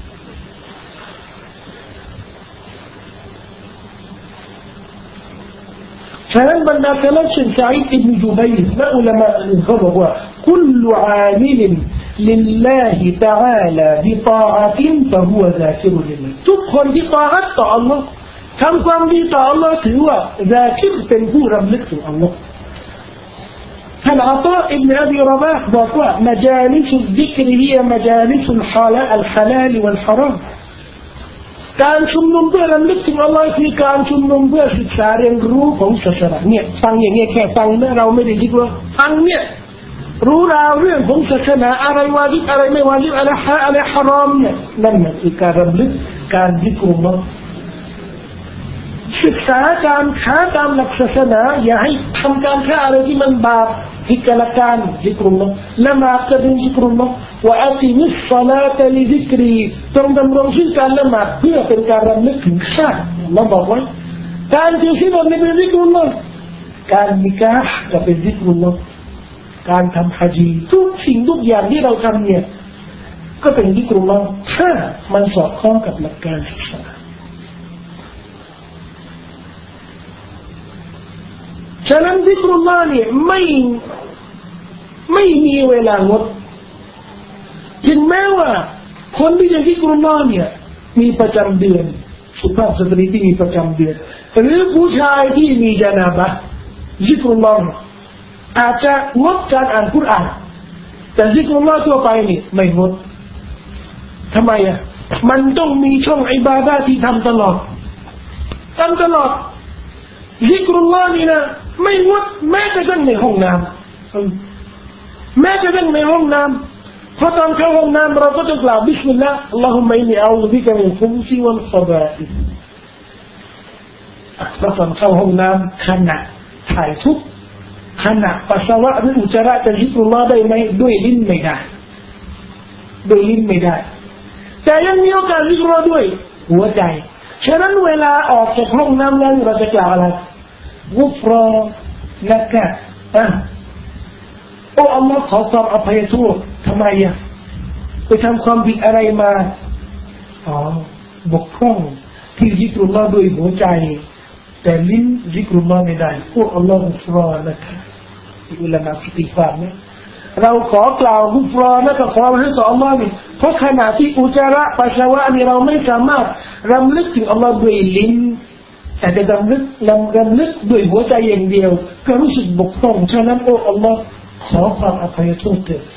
ฉะนั้นบรรดาสลับเช่นซะอีดอิบนุจุบัยรและอุลามะอื่นเขาบอกว่าคุลอามิลลิลลาฮิตะอาลาบิฏาอะตินฟะฮุวะซาคิรุลิลลาฮ์ทุกคนที่ตาอัตต่ออัลลอฮ์ทำความดีต่ออัลลอฮ์ถือว่าซาคิรเป็นผู้รำลึกถึงอัลลอฮ์ท่านอัตาอิบนุอบีรอมะห์บอกว่ามะจาลิสุซิกรฮิยะมะจาลิสุลฮาลาอัลฮะลาลวัลฮารามการชุมนุมเพื่อรำลึกถึงอัลลอฮ์คือการชุมนุมเพื่อศึกษาเรียนรู้ของศาสนาเนี่ยฟังอย่างเงี้ยแค่ฟังนะเราไม่ได้คิดว่าฟังเนี่ยรู้ราวเรื่องของศาสนาอะไรวาญิบอะไรไม่วาญิบอะไรฮารอมเนี่ยนั่นคือการรำลึกการซิกรุลลอฮ์ศึกษาการค้าตามหลักศาสนาอย่าให้ทำการค้าอะไรที่มันบาปฮิกละการซิกรุลลอฮ์ละหมาดก็เป็นซิกรุลลอฮ์ว่าอัติมิสศอลาตลิซิกรีต้องดำรงซึ่งการละหมาดเพื่อเป็นการรำลึกถึงชาติเราบอกไว้การถือศีลนี่เป็นซิกรุลลอฮ์การนิกาฮ์ก็เป็นซิกรุลลอฮ์การทำฮัจญ์ทุกสิ่งทุกอย่างที่เราทำเนี่ยก็เป็นซิกรุลลอฮ์ถ้ามันสอดคล้องกับหลักการศาสนาฉะนั้นซิกรุลลอฮ์เนี่ยไม่มีเวลางดถึงแม้ว่าคนที่จะซิกรุลลอฮ์เนี่ยมีประจำเดือนสุภาพสตรีที่มีประจำเดือนหรือผู้ชายที่มีญานาบะห์ซิกรุลลอฮ์อาจจะงดการอ่านกุรอานแต่ซิกรุลลอฮ์ทั่วไปนี่ไม่งดทำไมอ่ะมันต้องมีช่องอิบาดะห์ที่ทำตลอดซิกรุลลอฮ์นี่นะไม่งดแม้กระทั่งในห้องน้ำแม้กระทั่งในห้องน้ำพอตอนเข้าห้องน้ำเราก็จะกล่าวบิสมิลลาห์อัลลอฮุมะอินนีอะอูซุบิกะมินฟุมซิวัลคอบาอิษแล้วตอนเข้าห้องน้ำขณะถ่ายทุกขณะปัสสาวะหรืออุจจาระจะซิกรุลลอฮ์ได้ไหมด้วยลิ้นไม่ได้แต่ยังมีโอกาสซิกรุลลอฮ์ด้วยหัวใจฉะนั้นเวลาออกจากห้องน้ำนั้นเราจะกล่าวอะไรกุฟรอนะกะโอ้อัลลอฮ์ขอความอภัยโทษทำไมอ่ะไปทำความผิดอะไรมาบกพร่องที่ซิกรุลลอฮ์ด้วยหัวใจแต่ลิ้นซิกรุลลอฮ์ไม่ได้โอ้อัลลอฮ์กุฟรอนะกะอุลามะอิติฟาเนี่ยเราขอกล่าวกุฟรอนะกะขอให้ต่ออัลลอฮ์นี่เพราะขณะที่อุจจาระปัสสาวะนี่เราไม่สามารถรำลึกถึงอัลลอฮ์ด้วยลิ้นแต่จะรำลึกด้วยหัวใจอย่างเดียวก็รู้สึกบกพร่องฉะนั้นโอ้อัลลอฮ์ขอความอภัยโทษเถิด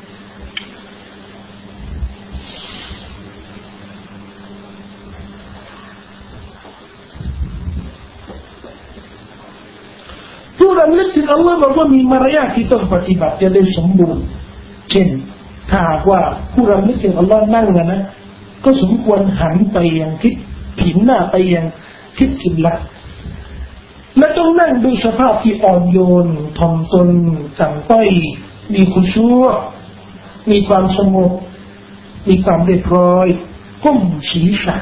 ผู้รำลึกถึงอัลลอฮ์บอกว่ามีมารยาทที่ต้องปฏิบัติจะได้สมบูรณ์เช่นถ้าว่าผู้รำลึกถึงอัลลอฮ์นั่งนะก็สมควรหันไปยังทิศผินหน้าไปยังทิศกิบละห์และต้องนั่งด้วยสภาพที่อ่อนโยนถ่อมตนต่ำต้อยมีคุชูอ์มีความสงบมีความเรียบร้อยก้มศีรษะ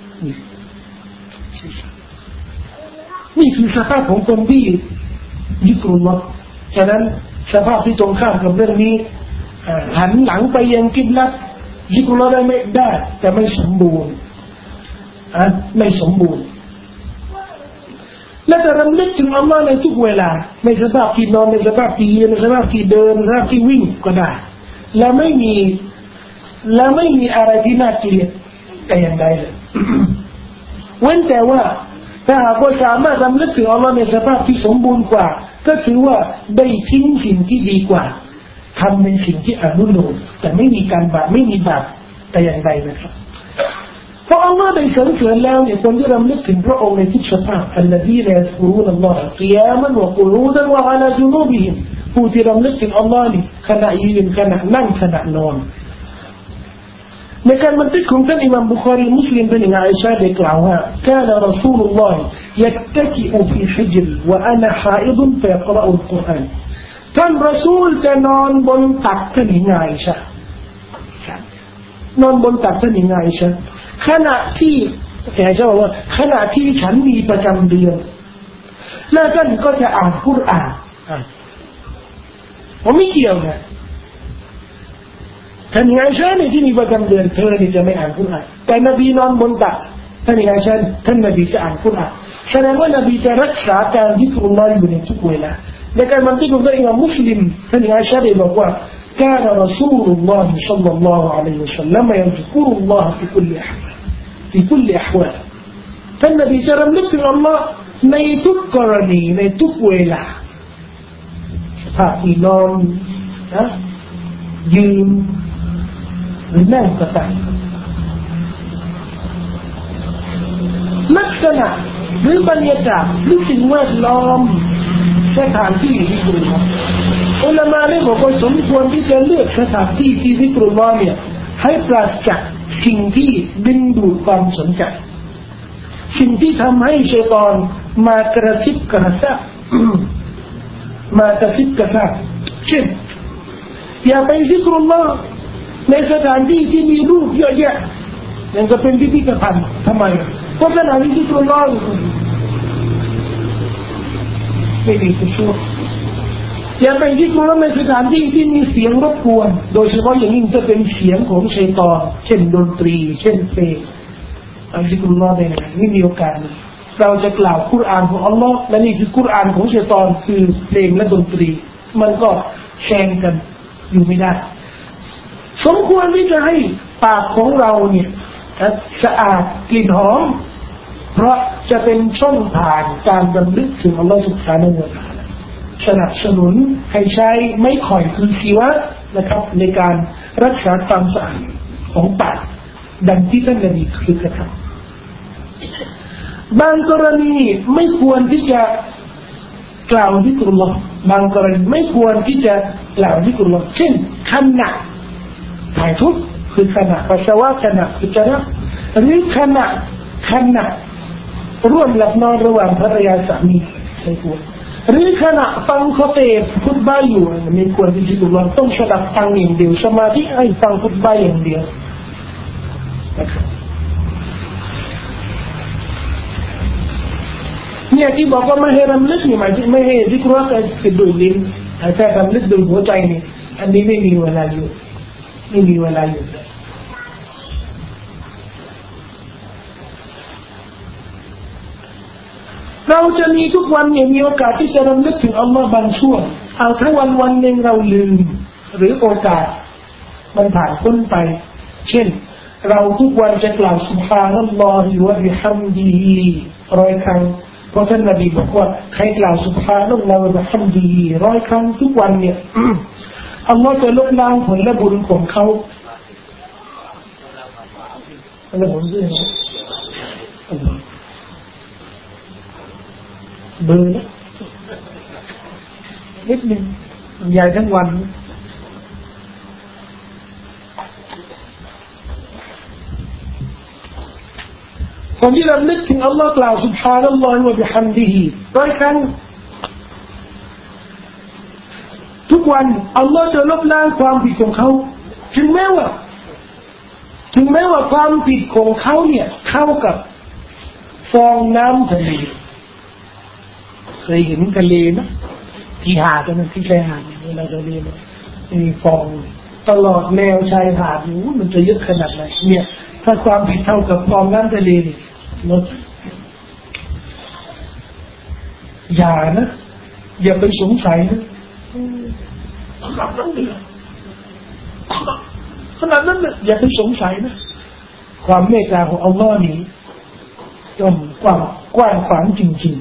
นี่คือสภาพของคนที่ซิกรุลลอฮ์ฉะนั้นสภาพที่ตรงข้ามกับเรื่องนี้หันหลังไปยังกิบละห์ซิกรุลลอฮ์ได้ไม่ได้แต่ไม่สมบูรณ์ไม่สมบูรณ์และจะรำลึกถึงอัลลอฮ์ในทุกเวลาในสภาพที่นอนในสภาพที่ยืนในสภาพที่เดินในสภาพที่วิ่งก็ได้และไม่มีอะไรที่น่าเกลียดแต่อย่างใดเลย เว้นแต่ว่าถ้าหากว่าสามารถรำลึกถึงอัลลอฮ์ในสภาพที่สมบูรณ์กว่าก็ถือว่าได้ทิ้งสิ่งที่ดีกว่าทำในสิ่งที่อนุโลมแต่ไม่มีการบาปไม่มีบาปแต่อย่างใดนะครับเพราะอัลลอฮ์ได้สรรเสริญแล้วเนี่ยคนที่รำลึกถึงพระองค์ในทุกสภาพอัลลอฮีละยัซกุรูนอัลลอฮ์กิยามันวะกุรูดันวะอะลาจุนูบิฮิมผู้ที่รำลึกถึงอัลลอฮ์นี่ขณะยืนขณะนั่งขณะนอนในการบันทึกของท่านอิหม่ามบุคอรีมุสลิมเป็นอย่างไรชาได้กล่าวว่า كان رسول الله يتكئ في حجري وأنا حائض فيقرأ القرآن ท่านรอซูลจะนอนบนตักท่านหญิงไอชานอนบนตักท่านหญิงไอชาขณะที่แกจะบอกว่าขณะที่ฉันมีประจำเดือนแล้วท่านก็จะอ่านกุรอานผมไม่เกี่ยวนะท่านหญิงไอชาเนี่ยที่มีประจำเดือนเธอเนี่ยจะไม่อ่านกุรอานแต่นบีนอนบนตักท่านหญิงไอชาท่านนบีจะอ่านกุรอานแสดงว่านบีจะรักษาการที่กุรอานอยู่ในทุกเวลาในการบันทึกของท่านอิหม่ามมุสลิมท่านหญิงไอชาได้บอกว่า كان رسول الله صلى الله عليه وسلم يذكر الله في كل أحوال ท่านนบีจะรำลึกถึงอัลลอฮ์ในทุกกรณีในทุกเวลาสภาพที่นอนนะยืนหรือนั่งก็ตามลักษณะหรือบรรยากาศหรือสิ่งแวดล้อมสถานที่ที่คุณครับอุลามะได้บอกว่าสมควรที่จะเลือกสถานที่ที่ซิกรุลลอฮ์เนี่ยให้ปราศจากสิ่งที่ดึงดูดความสนใจสิ่งที่ทำให้ชัยฏอนมากระซิบกระซาบมากระซิบกระซาบเช่นอย่าไปซิกรุลลอฮ์ในสถานที่ที่มีรูปเยอะแยะอย่างจะเป็นพิพิธภัณฑ์ทำไมเพราะสถานที่ซิกรุลลอฮ์ไม่ดีที่สุดอย่าไปซิกรุลลอฮ์ในสถานที่ที่มีเสียงรบกวนโดยเฉพาะอย่างยิ่งจะเป็นเสียงของชัยฏอนเช่นดนตรีเช่นเพลงอัลซิกรุลลอฮ์เนี่ยนี่มีโอกาสเราจะกล่าวกุรอานของอัลลอฮ์และนี่คือกุรอานของชัยฏอนคือเพลงและดนตรีมันก็แข่งกันอยู่ไม่ได้สมควรที่จะให้ปากของเราเนี่ยสะอาดกลิ่นหอมเพราะจะเป็นช่องทางการรำลึกถึงอัลลอฮ์ซุบฮานะฮูวะตะอาลาสนับสนุนให้ใช้ไม้ข่อยคือชีวะนะครับในการรักษาความสะอาดของปากดังที่ท่านนบีเคยกระทำบางกรณีไม่ควรที่จะกล่าวซิกรุลลอฮ์บางกรณีไม่ควรที่จะกล่าวซิกรุลลอฮ์เช่นขณะถ่ายทุกคือขณะปัสสาวะขณะอุจจาระหรือขณะร่วมหลับนอนระหว่างภรรยาสามีไม่ควรหรือขณะฟังคุตบะคุตบะอยู่ไม่ควรที่จะลองต้องสดับฟังอย่างเดียวสมาธิให้ฟังคุตบะอย่างเดียวเนี่ยที่บอกว่าไม่ให้รำลึกนี่หมายถึงไม่ให้ซิกรุลแต่ติดโดยลิ้นแต่รำลึกโดยหัวใจนี่อันนี้ไม่มีเวลาอยู่ไม่มีเวลาอยู่เราจะมีทุกวันเนี่ยมีโอกาสที่จะรำลึกถึงอัลลอฮ์บางช่วงเอาถ้าวันหนึ่งเราลืมหรือโอกาสมันผ่านพ้นไปเช่นเราทุกวันจะกล่าวซุบฮานัลลอฮิวะบิฮัมดิฮิ100 ครั้งเพราะท่านนบีบอกว่าใครกล่าวซุบฮานัลลอฮิวะบิฮัมดิฮิ100 ครั้งทุกวันเนี่ยอัลลอฮ์จะลดล้างผลและบุญของเขาอะไรผมเรียกเบอร์นิดนึงใหญ่ทั้งวันคนที่รำลึกถึงอัลลอฮ์กล่าวซุบฮานัลลอฮิวะบิฮัมดิฮิ100 ครั้งทุกวันอัลลอฮ์จะลบล้างความผิดของเขาถึงแม้ว่าความผิดของเขาเนี่ยเข้ากับฟองน้ำทะเลเคยเห็นทะเลไหมที่หาดมันที่ชายหาดเวลาทะเลมีฟองตลอดแนวชายหาดมันจะเยอะขนาดไหนเนี่ยถ้าความผิดเท่ากับฟองน้ำทะเลนี่ลดอย่าไปสงสัยนะขนาดนั้นเลยอย่าไปสงสัยนะความเมตตาของอัลลอฮ์นี้ย่อมกว้างขวางจริง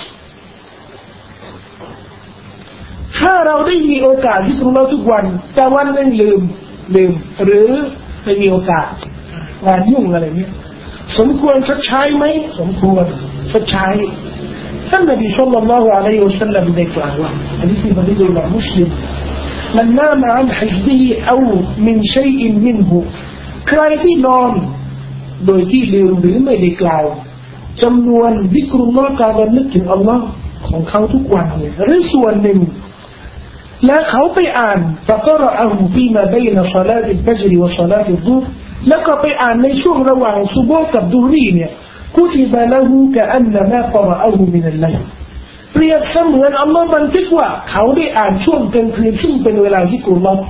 ๆถ้าเราได้มีโอกาสที่ของเราทุกวันแต่วันนึงลืมหรือไม่มีโอกาสงานยุ่งอะไรเนี่ยสมควรชดใช้ไหมสมควรชดใช้ท่านนบีศ็อลลัลลอฮุอะลัยฮิวะซัลลัมได้กล่าวว่าอันนี้ที่บันทึกโดยอิหม่ามมุสลิมมันนามอันฮิจบิฮิเอามินชัยอินมินฮูใครที่นอนโดยที่ลืมหรือไม่ได้กล่าวจำนวนซิกรุลลอฮ์การระลึกถึงอัลลอฮ์ของเขาทุกวันเนี่ยหรือส่วนหนึ่งและเขาไปอ่านฟะกะรออะฮูฟีมาบัยนะศอลาติลฟัจรวะศอลาติลซุฮรแล้วก็ไปอ่านในช่วงระหว่างซุบฮ์กับดุฮรีเนี่ยกุติบะละฮูกะอันนะมากะรออะฮูมินัลไลลเปรียบเสมือนอัลลอฮ์บันทึกว่าเขาได้อ่านช่วงกลางคืนซึ่งเป็นเวลาซิกรุลลอฮ์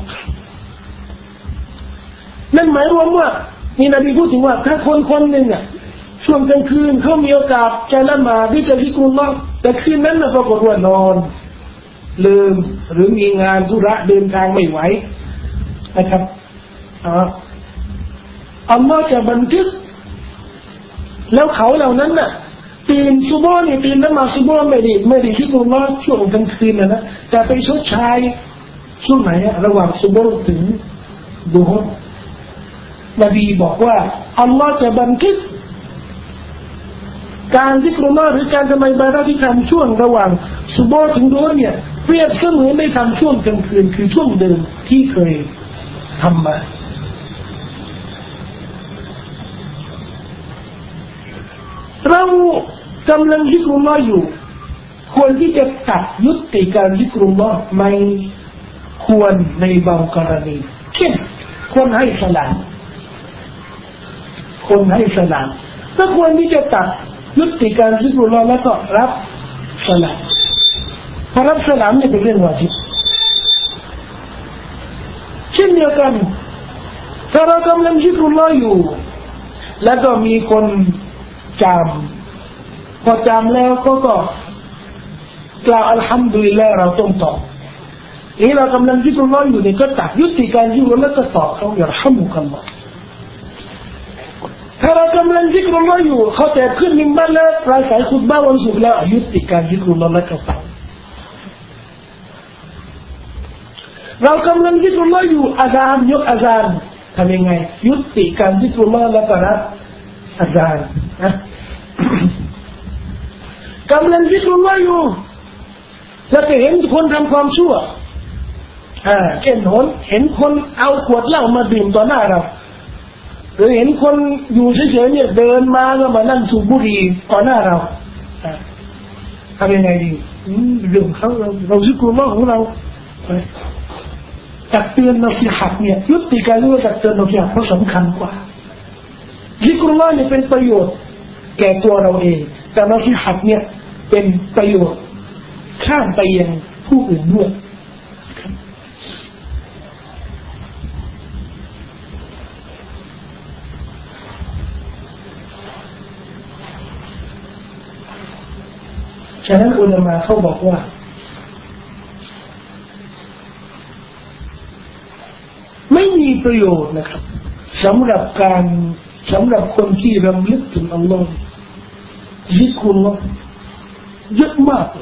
นั่นหมายรวมว่านี่นบีพูดถึงว่าถ้าคนหนึ่งอ่ะช่วงกลางคืนเขามีโอกาสจะละหมาดที่จะซิกรุลลอฮ์แต่คืนนั้นปรากฏว่านอนลืมหรือมีงานธุระเดินทางไม่ไหวนะครับอัลลอฮ์จะบันทึกแล้วเขาเหล่านั้นน่ะตื่นซุบฮ์เนี่ยตื่นนมาซุบฮ์ไม่ได้ซิกรุลลอฮ์ช่วงกลางคืนนะแต่ไปชดใช้ช่วงไหนระหว่างซุบฮ์ถึงดุฮรนบีบอกว่าอัลลอฮ์จะบันทึกการซิกรุลลอฮ์หรือการทำอิบาดะห์ที่ทำช่วงระหว่างซุบฮ์ถึงดุฮรเนี่ยเปรียบเสมือนได้ทำช่วงกลางคืนคือช่วงเดิมที่เคยทำมาเรากำลังซิกรุลลอฮ์อยู่ควรที่จะตัดยุติการซิกรุลลอฮ์ไม่ควรในบางกรณีเช่นคนให้สลามก็ควรที่จะตัดยุติการซิกรุลลอฮ์แล้วก็รับสลามเพราะรับสลามเนี่ยเป็นเรื่องวาญิบเช่นเดียวกันถ้าเรากำลังซิกรุลลอฮ์อยู่แล้วก็มีคนจำพอจำแล้วก็กล่าวอัลฮัมดุลิลลาห์เราต้องตอบเรากำลังซิกรุลลอฮ์อยู่เนี่ยก็ตัดยุติการซิกรุลลอฮ์แล้วก็ตอบเขาอย่าละฮัมุกัลลอฮ์ถ้าเรากำลังซิกรุลลอฮ์อยู่เขาแต่ขึ้นมิมบัรแล้วปราศัยคุตบะห์วันศุกร์แล้วยุติการซิกรุลลอฮ์แล้วก็ตอบเรากำลังซิกรุลลอฮ์อยู่อาซานยกอาซานทำยังไงยุติการซิกรุลลอฮ์แล้วก็รับอาซานกำลังซิกรุลลอฮ์อยู่แล้วก็เห็นคนทำความชั่วเช่นเห็นคนเอาขวดเหล้ามาดื่มต่อหน้าเราหรือเห็นคนอยู่เฉยๆเนี่ยเดินมาก็มานั่งสูบบุหรี่ต่อหน้าเราทำยังไงดีเรื่องเขาเราซิกรุลลอฮ์ของเราตักเตือนนักสิฮัตเนี่ยยุติการเรื่องตักเตือนนักสิฮัตเพราะสำคัญกว่าซิกรุลลอฮ์เนี่ยเป็นประโยชน์แก่ตัวเราเองแต่นักสิฮัตเนี่ยเป็นประโยชน์ข้ามไปยังผู้อื่นด้วยฉะนั้นอุลามะเขาบอกว่าไม่มีประโยชน์นะครับสำหรับคนที่รำลึกถึงอัลลอฮ์ซิกรุลลอฮ์เยอะมาก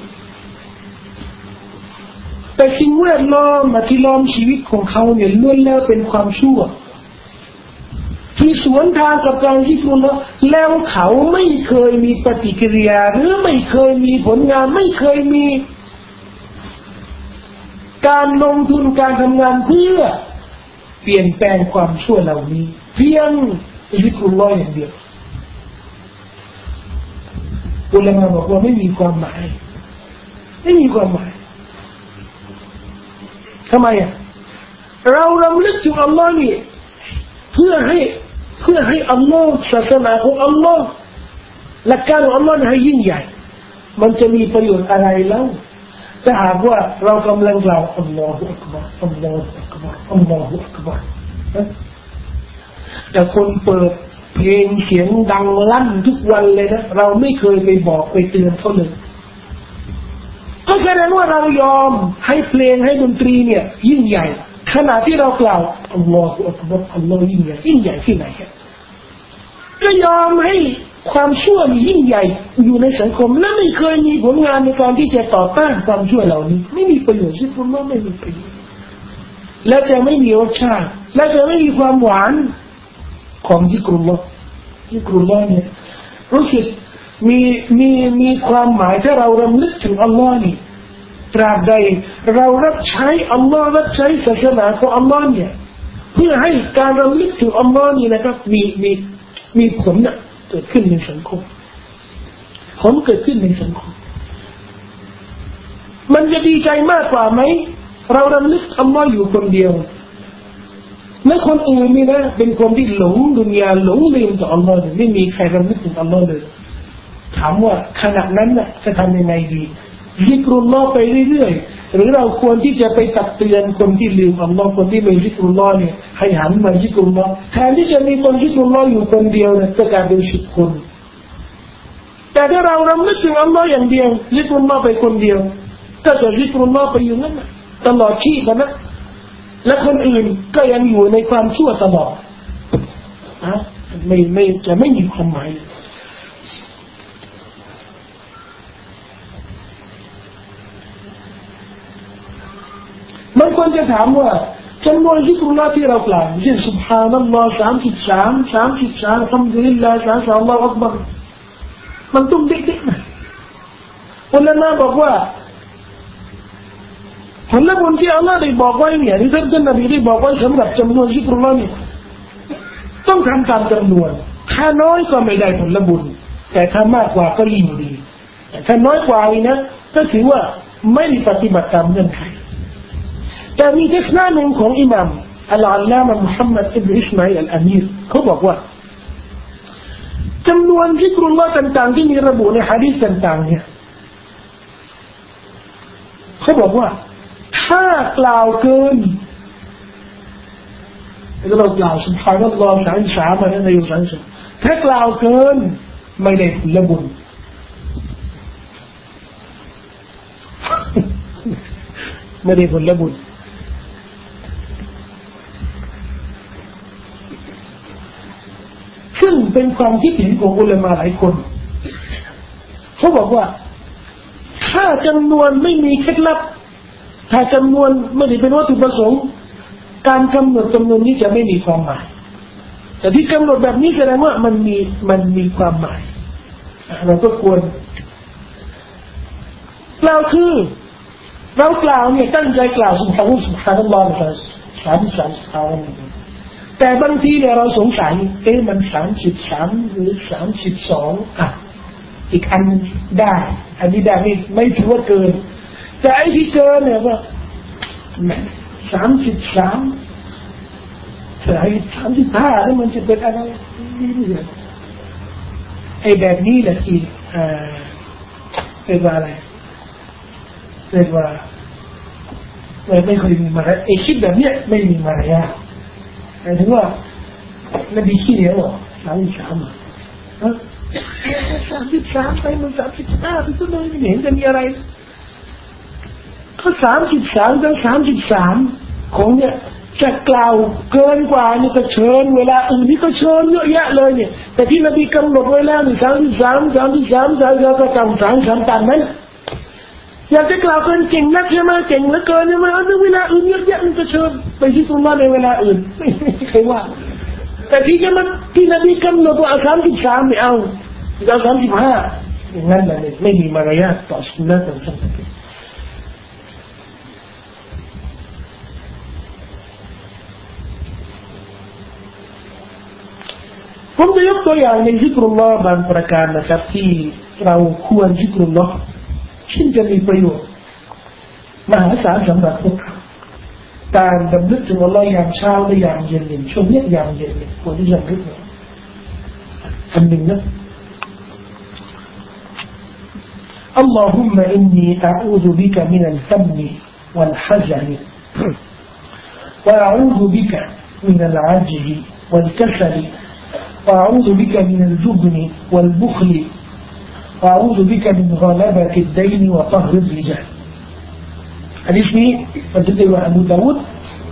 แต่สิ่งแวดล้อมที่ล้อมชีวิตของเขาเนี่ยล้วนแล้วเป็นความชั่วที่สวนทางกับการซิกรุลลอฮ์แล้วเขาไม่เคยมีปฏิกิริยาหรือไม่เคยมีผลงานไม่เคยมีการลงทุนการทำงานเพื่อเปลี่ยนแปลงความชั่วเหล่านี้เพียงซิกรุลลอฮ์อย่างเดียวอุลามะบอกว่าไม่มีความหมายทำไมเรารำลึกถึงอัลลอฮ์นี่เพื่อให้อัลลอฮ์ศาสนาของอัลลอฮ์หลักการของอัลลอฮ์ให้ยิ่งใหญ่มันจะมีประโยชน์อะไรแล้วถ้าหากว่าเรากำลังกล่าวอัลลอฮุอักบัรอัลลอฮุอักบัรอัลลอฮุอักบัรแต่คนเปิดเพลงเสียงดังลั่นทุกวันเลยนะเราไม่เคยไปบอกไปเตือนเขาเลยก็แสดงว่าเรายอมให้เพลงให้ดนตรีเนี่ยยิ่งใหญ่ขณะที่เรากล่าวอัลลอฮฺอักบัรอัลลอฮฺยิ่งใหญ่ที่ไหนก็ยอมให้ความชั่วมียิ่งใหญ่อยู่ในสังคมและไม่เคยมีผลงานในการที่จะต่อต้านความชั่วเหล่านี้ไม่มีประโยชน์ซิกรุลลอฮ์ไม่มีประโยชน์และจะไม่มีรสชาติและจะไม่มีความหวานของซิกรุลลอฮ์ซิกรุลลอฮ์เนี่ยรู้สึกมีความหมายถ้าเรารำลึกถึงอัลลอฮ์นี่ตราบใดเรารับใช้อัลลอฮ์รับใช้ศาสนาของอัลลอฮ์เนี่ยเพื่อให้การรำลึกถึงอัลลอฮ์นี่นะครับมีผลเกิดขึ้นในสังคมผลเกิดขึ้นในสังคมมันจะดีใจมากกว่าไหมเรารำลึกอัลลอฮ์อยู่คนเดียวและคนอื่นนี่นะเป็นคนที่หลงดุนยาหลงลืมต่ออัลลอฮ์ไม่มีใครรำลึกถึงอัลลอฮ์เลยถามว่าขณะนั้นน่ะจะทำยังไงดีซิกรุลลอฮ์ไปเรื่อยๆหรือเราควรที่จะไปตักเตือนคนที่ลืมอัลลอฮ์คนที่ไม่ซิกรุลลอฮ์เนี่ยให้หันมาซิกรุลลอฮ์แทนที่จะมีคนซิกรุลลอฮ์อยู่คนเดียวเนี่ยก็กลายเป็น10 คนแต่ถ้าเรารำลึกถึงอัลลอฮ์อย่างเดียวซิกรุลลอฮ์ไปคนเดียวก็จะซิกรุลลอฮ์ไปอยู่นั่นตลอดชีพนะและคนอื่นก็ยังอยู่ในความชั่วตลอดไม่จะไม่มีความหมายบางคนจะถามว่าจำนวนซิกรุลลอฮ์ที่เรากล่าวเช่นซุบฮานัลลอฮ์33อัลฮัมดุลิลลาห์33อัลลอฮฺอักบัรมันตุ้มเด็กๆนะอุลามะบอกว่าผลบุญที่อัลลอฮ์ได้บอกไว้เนี่ยที่ท่านนบีได้บอกไว้สำหรับจำนวนซิกรุลลอฮ์เนี่ยต้องทำตามจำนวนถ้าน้อยก็ไม่ได้ผลบุญแต่ถ้ามากกว่าก็ยิ่งดีแต่ถ้าน้อยกว่านี่นะก็ถือว่าไม่ได้ปฏิบัติตามเงื่อนไขแต่มีทัศนะหนึ่งของอิหม่ามอัลลามะห์มุฮัมมัดอิบนุอิสมาอีลอัลอามีรเขาบอกว่าจำนวนซิกรุลลอฮ์ต่างๆที่มีระบุในหะดีษต่างๆเนี่ยเขาบอกว่าถ้ากล่าวเกินเรากล่าวสุบฮานัลลอฮ์33อะไรอยู่33ถ้ากล่าวเกินไม่ได้ผลบุญไม่ได้ผลบุญซึ่งเป็นความคิดเห็นของอุลามะหลายคนเขาบอกว่าถ้าจำนวนไม่มีเคล็ดลับถ้าจำนวนไม่ได้เป็นวัตถุประสงค์การกำหนดจำนวนนี้จะไม่มีความหมายแต่ที่กำหนดแบบนี้แสดงว่ามันมีความหมายเราก็ควรเราคือเรากล่าวเนี่ยตั้งใจกล่าวสุบฮานัลลอฮ์33เอาแต่บางทีเนี่ยเราสงสัยมัน33หรือ32อีกอันได้อันนี้ได้ไม่ถือว่าเกินแต่ไอ้ที่เกินเนี่ยก็33แต่ไอ้35นี่มันจะเป็นอะไรนี่เลยไอ้แบบนี้แหละที่เรียกว่าอะไรเรียกว่าไม่เคยมีมารยาทไอ้คิดแบบเนี้ยไม่มีมารยาทหมายถึงว่านบีขี้เหนียวอ่ะ3333ไปมัน35ไปก็เลยไม่เห็นจะมีอะไรก็33กับ33ของเนี่ยจะกล่าวเกินกว่านี่ก็เชิญเวลาอื่นนี่ก็เชิญเยอะแยะเลยเนี่ยแต่ที่นบีกำหนดไว้แล้วนี่33ก็กำ33ตามนั้นอยากจะกล่าวเกินเก่งนักใช่ไหมเก่งเหลือเกินใช่ไหมเอาเวลาอื่นเยอะแยะมันก็เชิญไปที่ตรงนั้นในเวลาอื่นไม่ใครว่าแต่ที่นบีกำหนดว่า33ไม่เอา35อย่างนั้นแหละไม่มีมารยาทต่อสุนนะของท่านผมจะยกตัวอย่างในซิกรุลลอฮ์บางประการนะครับที่เราควรซิกรุลลอฮ์ซึ่งจะมีประโยชน์มหาศาลสำหรับพวกเราการดำลึกถึงอัลลอฮ์ยามเช้าและยามเย็นช่วงนี้ยามเย็นควรที่จะดำลึกอันหนึ่งนะ اللهم إني أعوذ بك من الهم والحزن وأعوذ بك من العجز والكسل وأعوذ بك من الجبن والبخل وأعوذ بك من غلبة الدين وقهر الرجال حديثนี้มันจะได้ว่าอบูดาวุด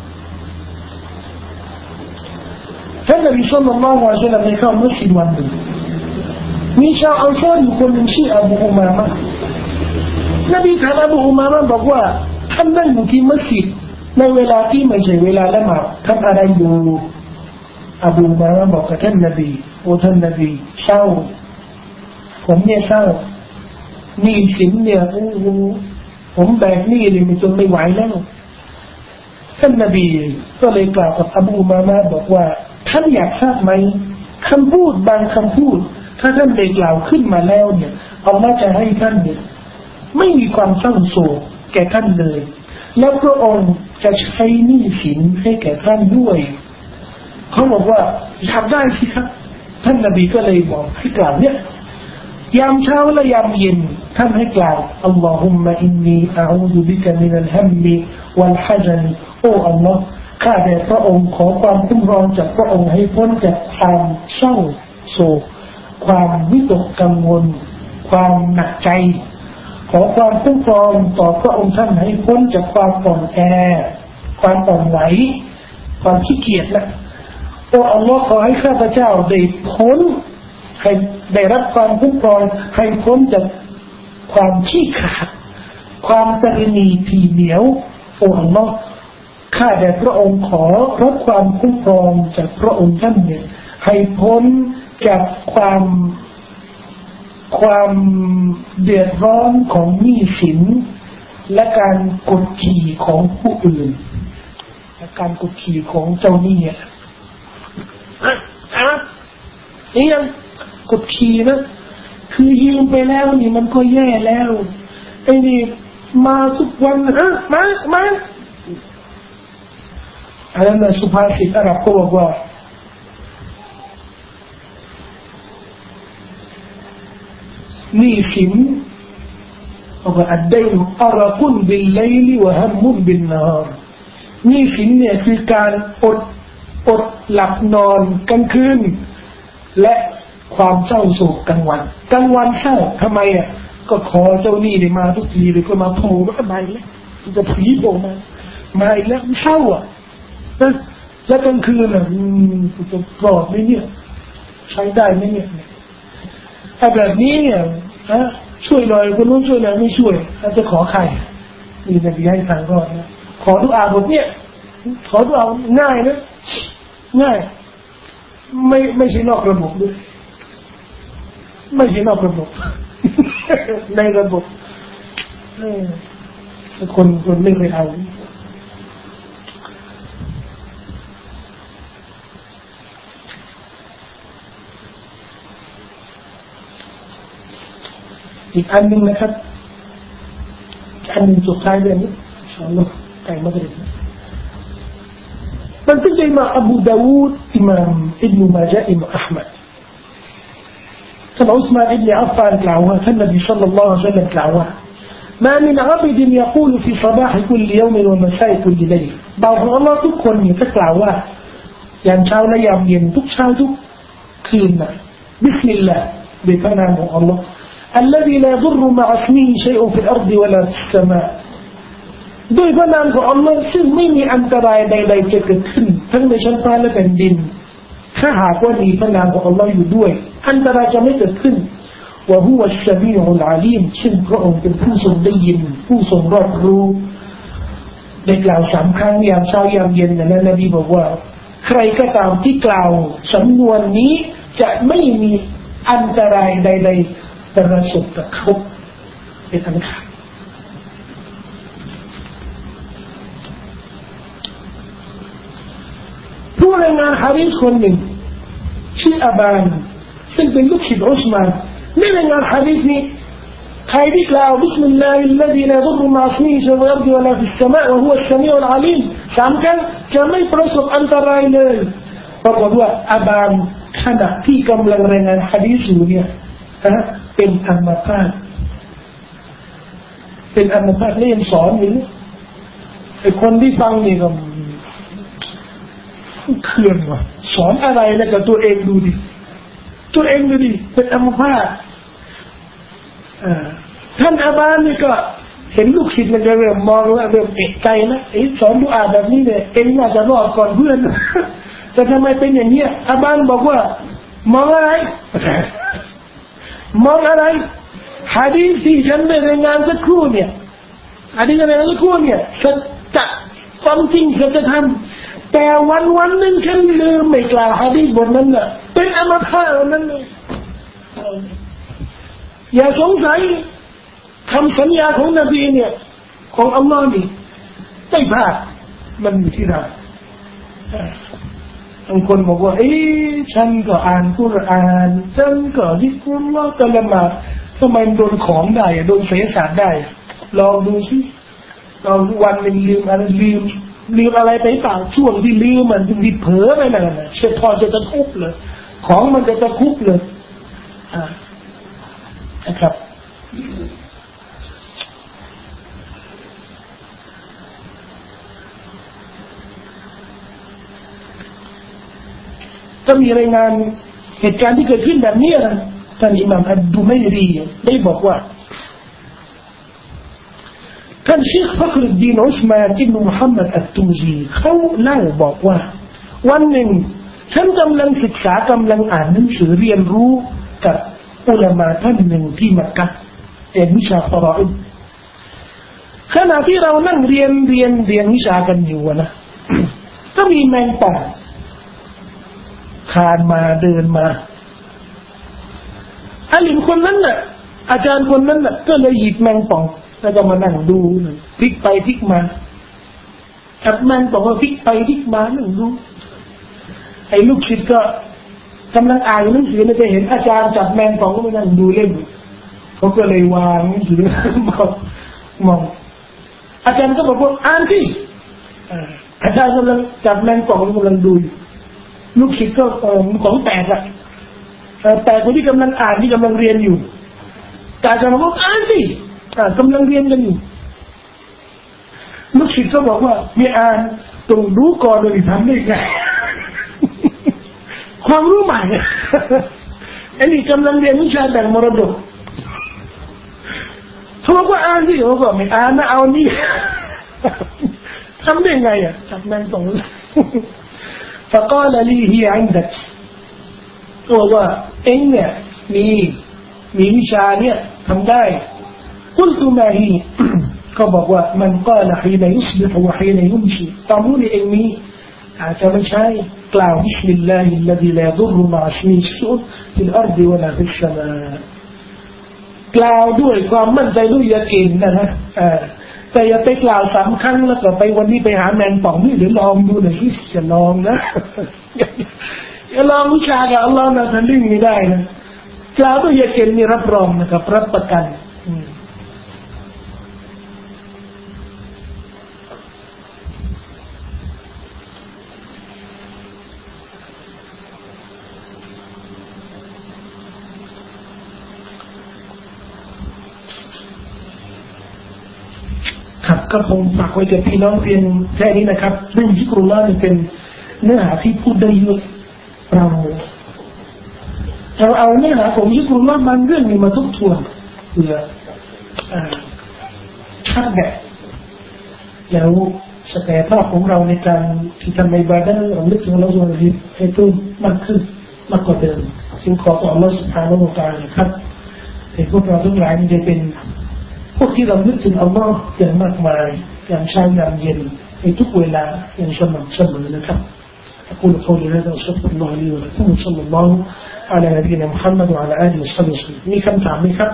ท่านนบีศ็อลลัลลอฮุอะลัยฮิวะซัลลัมได้เข้ามัสยิดวันหนึ่งมีชาวอันซอรอยู่คนหนึ่งชื่ออบูอุมามะห์นบีถามอบูอุมามะห์บอกว่าท่านนั่งอยู่ที่มัสยิดในเวลาที่ไม่ใช่เวลาละหมาดทำอะไรอยู่อบูอุมามะห์บอกกับท่านนบีโอ้ท่านนบีเศร้าผมเนี่ยเศร้าหนี้สินเนี่ยโอ้โหผมแบกหนี้เลยมันจนไม่ไหวแล้วท่านนบีก็เลยกล่าวกับอบูมามะบอกว่าท่านอยากทราบไหมคำพูดบางคำพูดถ้าท่านได้กล่าวขึ้นมาแล้วเนี่ยอัลเลาะห์จะให้ท่านเนี่ยไม่มีความเศร้าโศกแก่ท่านเลยแล้วพระองค์จะใช้หนี้สินให้แก่ท่านด้วยเขาบอกว่าอยากได้สิครับท่านนบีก็เลยบอกให้กล่าวเนี่ยยามเช้าและยามเย็นท่านให้กล่าวอัลลอฮุมมะอินนีอะอูซุบิกะมินัลฮัมมิวัลฮะซันโอ้อัลลอฮ์ข้าแต่พระองค์ขอความคุ้มครองจากพระองค์ให้พ้นจากความเศร้าโศกความวิตกกังวลความหนักใจขอความคุ้มครองต่อพระองค์ท่านให้พ้นจากความอ่อนแอความอ่อนไหวความขี้เกียจนะโอ้อัลลอฮ์ขอให้ข้าพเจ้าได้พ้นให้ได้รับความคุ้มครองให้พ้นจากความขี้ขาดความตระหนี่ทีเหนียวโอ้อัลลอฮ์ข้าแต่พระองค์ขอรับความคุ้มครองจากพระองค์ท่านเนี่ยให้พ้นจากความเดือดร้อนของหนี้สินและการกดขี่ของผู้อื่นและการกดขี่ของเจ้าหนี้นี่ยังกดขี่นะคือยืมไปแล้วนี่มันก็แย่แล้วไอ้นี่มาทุกวันมาอันนั้นสุภาษิตอาหรับก็บอกว่าหนี้สินบอกว่าอัดดัยน์อารากุนบิลไลลิวะฮัมมุนบินนาร์หนี้สินเนี่ยคือการอดหลับนอนกลางคืนและความเศร้าโศกกลางวันเศร้าทำไมอ่ะก็ขอเจ้าหนี้ได้มาทุกทีเลยก็มาโผล่มาอีกแล้วจะผีโผล่มาอีกแล้วเศร้าอ่ะแล้วกลางคืนอ่ะจะปลอดไหมเนี่ยใช้ได้ไหมเนี่ยถ้าแบบนี้เนี่ยช่วยหน่อยคนนู้นช่วยหน่อยไม่ช่วยจะขอใครนี่นบีให้ทางรอดนะขอดุอาบทเนี่ยขอดุอาง่ายนะง่ายไม่ใช่นอกระบบด้วยไม่ใช่นอกระบบในระบบคนไม่เคยเอาอีกอันหนึ่งนะครับอันหนึ่งสุดท้ายเรื่องนี้อินชาอัลลอฮ์ใกล้มักริบมันเป็นอิหม่ามอบูดาวูดอิหม่ามอิบนุมาญะห์อิหม่ามอะห์มัดท่านอุสมานอิบนุอัฟฟานกล่าวว่าท่านนบีศ็อลลัลลอฮุอะลัยฮิวะซัลลัมกล่าวว่าما من عبد يقول في صباح كل يوم ومساء كل ليل บ่าวของอัลเลาะห์ทุกคนเนี่ยจะกล่าวว่ายามเช้าและยามเย็นทุกเช้าทุกคืนนะบิสมิลลาห์ด้วยพระนามของอัลเลาะห์الذي لا يضر مع اسمه شيء في الأرض ولا في السماء ด้วยพระนามของอัลเลาะห์ซึ่งไม่มีอันตรายใดๆจะเกิดขึ้นทั้งในชั้นฟ้าและแผ่นดินถ้าหากว่ามีพระนามของอัลเลาะห์อยู่ด้วยอันตรายจะไม่เกิดขึ้นوهو السميع العليم ซึ่งพระองค์เป็นผู้ทรงได้ยินผู้ทรงรอบรู้ได้กล่าว3ครั้งยามเช้ายามเย็นนะนบีบอกว่าใครก็ตามที่กล่าวสำนวนนี้จะไม่มีอันตรายใดๆประสบกับเขาเป็นอันขาดผู้รายงานหะดีษคนหนึ่งชื่ออาบานซึ่งเป็นลูกศิษย์อุสมานในรายงานหะดีษนี้ใครที่กล่าวบิสมิลลาฮิลลซีลายัดุรมะอสมิฮิฟิลอัรฎิวะลาฟิสสมาอ์วะฮุวัสสมีอุลอะลีม3ครั้งจะไม่ประสบอันตรายเลยปรากฏว่าอาบานขณะที่กำลังรายงานหะดีษอยู่เนี่ยเป็นอัมพาตเรียนสอนอยู่ไอ้คนที่ฟังนี่ก็เคลื่อนว่ะสอนอะไรแล้วกับตัวเองดูดิเป็นอัมพาตท่านอาบานนี่ก็เห็นลูกศิษย์มันจะเริ่มมองว่าเริ่มเอะใจนะสอนดุอาแบบนี้เนี่ยเองน่าจะรอดก่อนเพื่อนแต่ทำไมเป็นอย่างนี้อาบานบอกว่ามองอะไรหะดีษที่ฉันได้รายงานสักครู่เนี่ยหะดีษอะไรสักครู่เนี่ยสัจความจริงสัจธรรมแต่วันนึงฉันลืมไม่กล่าวหะดีษบทนั้นน่ะไปเป็นอมตะนั่นเลยอย่าสงสัยคำสัญญาของนบีเนี่ยของอัลลอฮ์นี่ไม่พลาดมันอยู่ที่เราบางคนบอกว่าฉันก็อ่านกุรอานฉันก็ซิกรุลลอฮ์ก็ละหมาดทำไมโดนของได้โดนเสศาสตร์ได้ลองดูสิลองวันหนึ่งลืมอะไรไปเปล่าช่วงที่ลืมมันที่เผลอไปนั่นน่ะเชฟพอจะตะคุบเลยของมันจะตะคุบเลยนะครับก็มีรายงานเหตุการณ์ที่เกิดขึ้นแบบนี้นะท่านอิหม่ามอัดดุมัยรีได้บอกว่าท่านเชคฟักรุดดีนอุสมานอิบนุมุฮัมมัดอัตตูซีเขาเล่าบอกว่าวันหนึ่งฉันกำลังศึกษากำลังอ่านหนังสือเรียนรู้กับอุลามะท่านหนึ่งที่มักกะห์เรียนวิชาฟารออิดขณะที่เรานั่งเรียนวิชากันอยู่นะก็มีแมงป่องคานมาเดินมาอาลิมคนนั้นน่ะอาจารย์คนนั้นน่ะก็เลยหยิบแมงป่องแล้วก็มานั่งดูพลิกไปพลิกมาจับแมงป่องก็พลิกไปพลิกมานั่งดูไอ้ลูกศิษย์ก็กำลังอ่านหนังสือไปเห็นอาจารย์จับแมงป่องก็มานั่งดูเล่นเขาก็เลยวางหนังสือมองอาจารย์ก็บอกว่าอ่านสิอาจารย์กำลังจับแมงป่องกำลังดูลูกศิษย์ก็ของแตกอะแต่คนที่กำลังอ่านที่กำลังเรียนอยู่แต่อาจารย์บอกอ่านสิกำลังเรียนกันอยู่ลูกศิษย์ก็บอกว่ามีอ่านต้องรู้ก่อนเลยทำได้ไงความรู้ใหม่ไอ้นี่กำลังเรียนวิชาแบ่งมรดกเขาบอกว่าอ่านสิเขาบอกไม่อ่านนะเอานี่ทำได้ไงอ่ะจับแมงป่องفقال لي هي عندك ก็บอกว่าเอ็งเนี่ยมีวิชาเนี่ยทำได้ قلت ما هي ก็บอกว่ามันقال حين يصبح وحين يمشي ตอนนี้เอ็งมีอาจจะไม่ใช่กล่าว بسم الله الذي لا يضر مع اسمه شيء في الأرض ولا في السماء กล่าวด้วยความมั่นใจด้วยยากีนนะฮะแต่อย่าไปกล่าว3 ครั้งแล้วก็ไปวันนี้ไปหาแมงป่องนี่เดี๋ยวลองดูหน่อยสิจะลองนะอย่าลองวิชากับอัลลอฮ์นะท่านดิ้งไม่ได้นะกล่าวด้วยยาเกณฑ์นี่รับรองนะครับรับประกันก็คงฝากไว้กับพี่น้องเพียงแค่นี้นะครับเรื่องซิกรุลลอฮ์เป็นเนื้อหาที่พูดได้เยอะเราเอาเนื้อหาของซิกรุลลอฮ์บางเรื่องนี่มาทบทวนเพื่อชักแบะแล้วศักยภาพของเราในการที่ทำอิบาดะห์เราลึกถึงอัลเลาะห์ซุบฮานะฮูวะตะอาลาให้เพิ่มมากขึ้นมากกว่าเดิมจึงขอต่ออัลเลาะห์ซุบฮานะฮูวะตะอาลาครับให้พวกเราทั้งหลายได้เป็นพวกที่เรานึกถึงอัลลอฮ์อย่างมากมายอย่างเช้ายามเย็นในทุกเวลาอย่างสม่ำเสมอนะครับ أقول قولي هذا وأستغفر الله لي ولكم وصلى الله على نبينا محمد وعلى آله وصحبه وسلم มีคำถามไหมครับ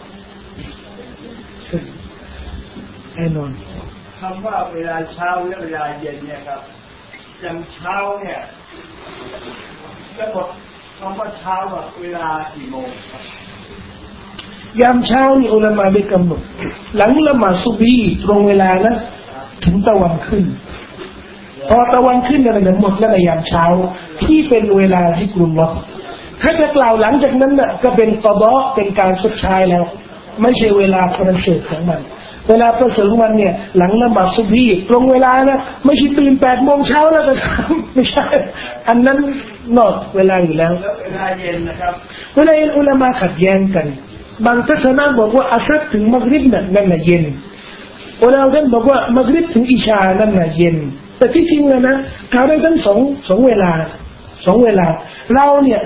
แน่นอนคำว่าเวลาเช้าและเวลาเย็นเนี่ยครับอย่างเช้าเนี่ยกำหนดคำว่าเช้าว่าเวลากี่โมงครับยามเช้านี่อุลามะได้กำหนดหลังละหมาดซุบฮีตรงเวลานะถึงตะวันขึ้นพอตะวันขึ้นเนี่ยหมดแล้วในยามเช้าที่เป็นเวลาที่กลุ่มเราถ้าจะกล่าวหลังจากนั้นน่ะก็เป็นกอฎอเป็นการชดใช้แล้วไม่ใช่เวลาประเสริฐของมันเวลาประเสริฐของมันเนี่ยหลังละหมาดซุบฮีตรงเวลานะไม่ใช่ตื่น8 โมงเช้าแล้วก็ไม่ใช่อันนั้นนอกเวลาอยู่แล้วเวลาเย็นนะครับเวลาเย็นอุลามะขัดแย้งกันบางทัศนะบอกว่าอัสรถึงมักริบนั่นน่ะเย็นอุลามะบอกว่ามักริบถึงอิชานั่นน่ะเย็นแต่ที่จริงนะกล่าวได้ทั้งสองเวลาเราเนี่ย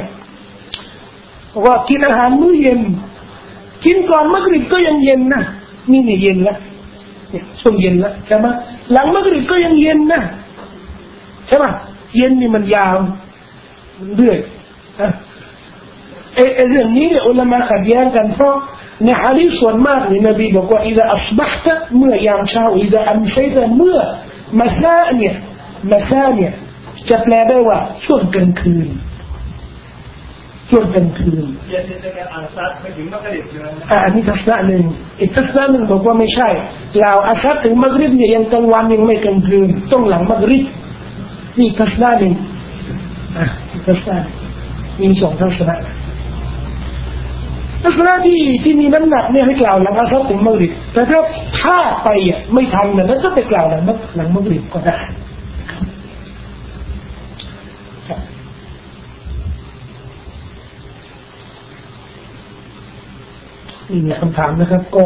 ว่ากินอาหารมื้อเย็นกินก่อนมักริบก็ยังเย็นนะนี่เย็นแล้วเนี่ยช่วงเย็นแล้วใช่ไหมหลังมักริบก็ยังเย็นนะใช่ไหมเย็นนี่มันยาวเรื่อยเรื่องนี้เนี่ยอุลามะขัดแย้งกันเพราะในหะดีษส่วนมากเนี่ยนบีบอกว่าอิซาอัศบะฮ์ตะเมื่อยามเช้าอิซาอัมชัยตะเมื่อมาซาเนี่ยจะแปลได้ว่าช่วงกลางคืนช่วงกลางคืนอันนี้ทัศนะหนึ่งอีกทัศนะหนึ่งบอกว่าไม่ใช่ลาวอัสซัดถึงมักริบเนี่ยยังกลางวันยังไม่กลางคืนต้องหลังมักริบนี่ทัศนะหนึ่งทัศนะมีสองทัศนะทัศนะที่มีน้ำหนักเนี่ยให้กล่าวหลังอัสซัดถึงมักริบแต่ถ้าไปไม่ทันนั้นก็ไปกล่าวหลังมักริบก็ได้มีคำถามนะครับก็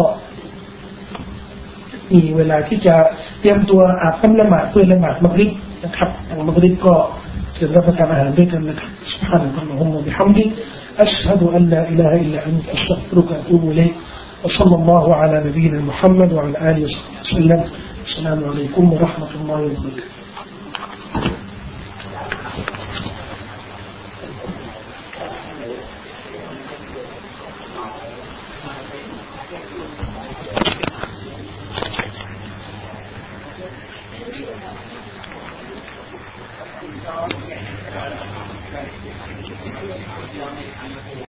มีเวลาที่จะเตรียมตัวอาบน้ำละหมาดเพื่อละหมาดมักริบนะครับมักริบก็จะรับประทานอาหารด้วยกันนะครับ سبحانك اللهم وبحمدك أشهد أن لا إله إلا أنت أستغفرك وأتوب إليك وصلى الله على نبينا محمد وعلى آله وصحبه وسلم السلام عليكم ورحمة الله وبركاته